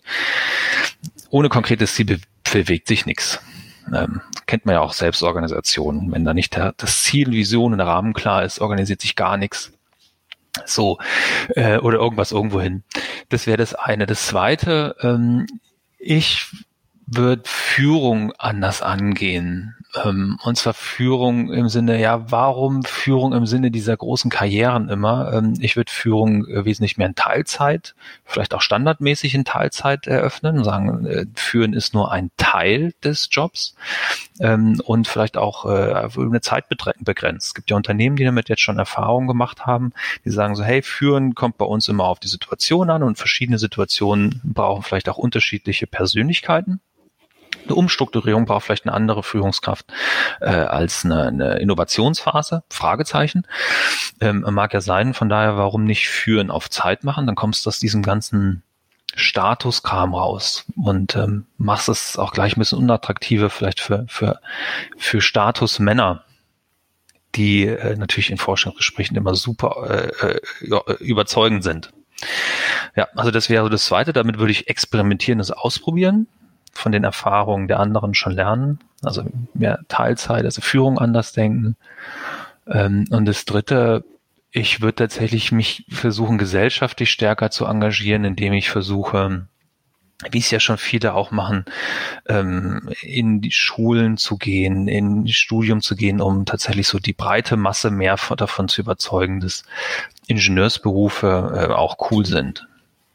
konkretes Ziel bewegt sich nichts. Kennt man ja auch Selbstorganisationen. Wenn da nicht das Ziel, Vision und der Rahmen klar ist, organisiert sich gar nichts. So, oder irgendwas irgendwohin. Das wäre das eine. Das Zweite, ich würde Führung anders angehen. Und zwar Führung im Sinne, warum Führung im Sinne dieser großen Karrieren immer? Ich würde Führung wesentlich mehr in Teilzeit, vielleicht auch standardmäßig in Teilzeit eröffnen und sagen, Führen ist nur ein Teil des Jobs, und vielleicht auch eine Zeit begrenzt. Es gibt ja Unternehmen, die damit jetzt schon Erfahrungen gemacht haben, die sagen so, hey, Führen kommt bei uns immer auf die Situation an und verschiedene Situationen brauchen vielleicht auch unterschiedliche Persönlichkeiten. Eine Umstrukturierung braucht vielleicht eine andere Führungskraft als eine Innovationsphase, Fragezeichen. Mag ja sein, von daher, warum nicht Führen auf Zeit machen? Dann kommst du aus diesem ganzen Statuskram raus und machst es auch gleich ein bisschen unattraktiver vielleicht für Statusmänner, die natürlich in Forschungsgesprächen immer super überzeugend sind. Ja, also das wäre so das Zweite. Damit würde ich experimentieren, das ausprobieren, von den Erfahrungen der anderen schon lernen, also mehr Teilzeit, also Führung anders denken. Und das Dritte, ich würde tatsächlich mich versuchen, gesellschaftlich stärker zu engagieren, indem ich versuche, wie es ja schon viele auch machen, in die Schulen zu gehen, in die Studium zu gehen, um tatsächlich so die breite Masse mehr davon zu überzeugen, dass Ingenieursberufe auch cool sind.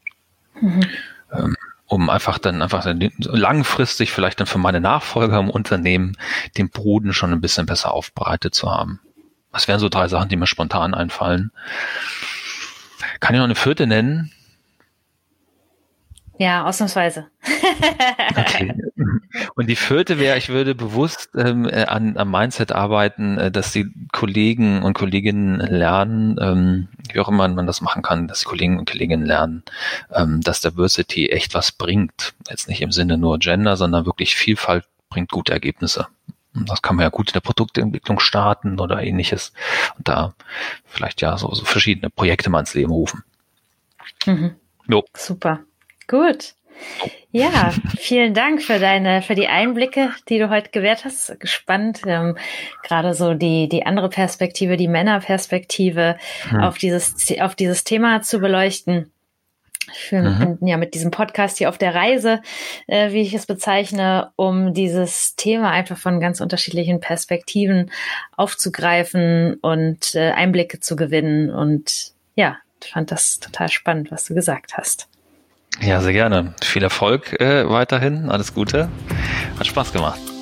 Um einfach langfristig vielleicht dann für meine Nachfolger im Unternehmen den Boden schon ein bisschen besser aufbereitet zu haben. Das wären so 3 Sachen, die mir spontan einfallen. Kann ich noch eine 4. nennen? Ja, ausnahmsweise. Okay. Und die 4. wäre, ich würde bewusst am Mindset arbeiten, dass die Kollegen und Kolleginnen lernen, wie auch immer man das machen kann, dass die Kollegen und Kolleginnen lernen, dass Diversity echt was bringt. Jetzt nicht im Sinne nur Gender, sondern wirklich Vielfalt bringt gute Ergebnisse. Und das kann man ja gut in der Produktentwicklung starten oder ähnliches. Und da vielleicht so verschiedene Projekte mal ins Leben rufen. Jo. Super. Gut. Ja, vielen Dank für die Einblicke, die du heute gewährt hast. Gespannt, gerade so die andere Perspektive, die Männerperspektive auf dieses Thema zu beleuchten. Ich bin mit diesem Podcast hier auf der Reise, wie ich es bezeichne, um dieses Thema einfach von ganz unterschiedlichen Perspektiven aufzugreifen und Einblicke zu gewinnen. Und ja, ich fand das total spannend, was du gesagt hast. Ja, sehr gerne. Viel Erfolg weiterhin. Alles Gute. Hat Spaß gemacht.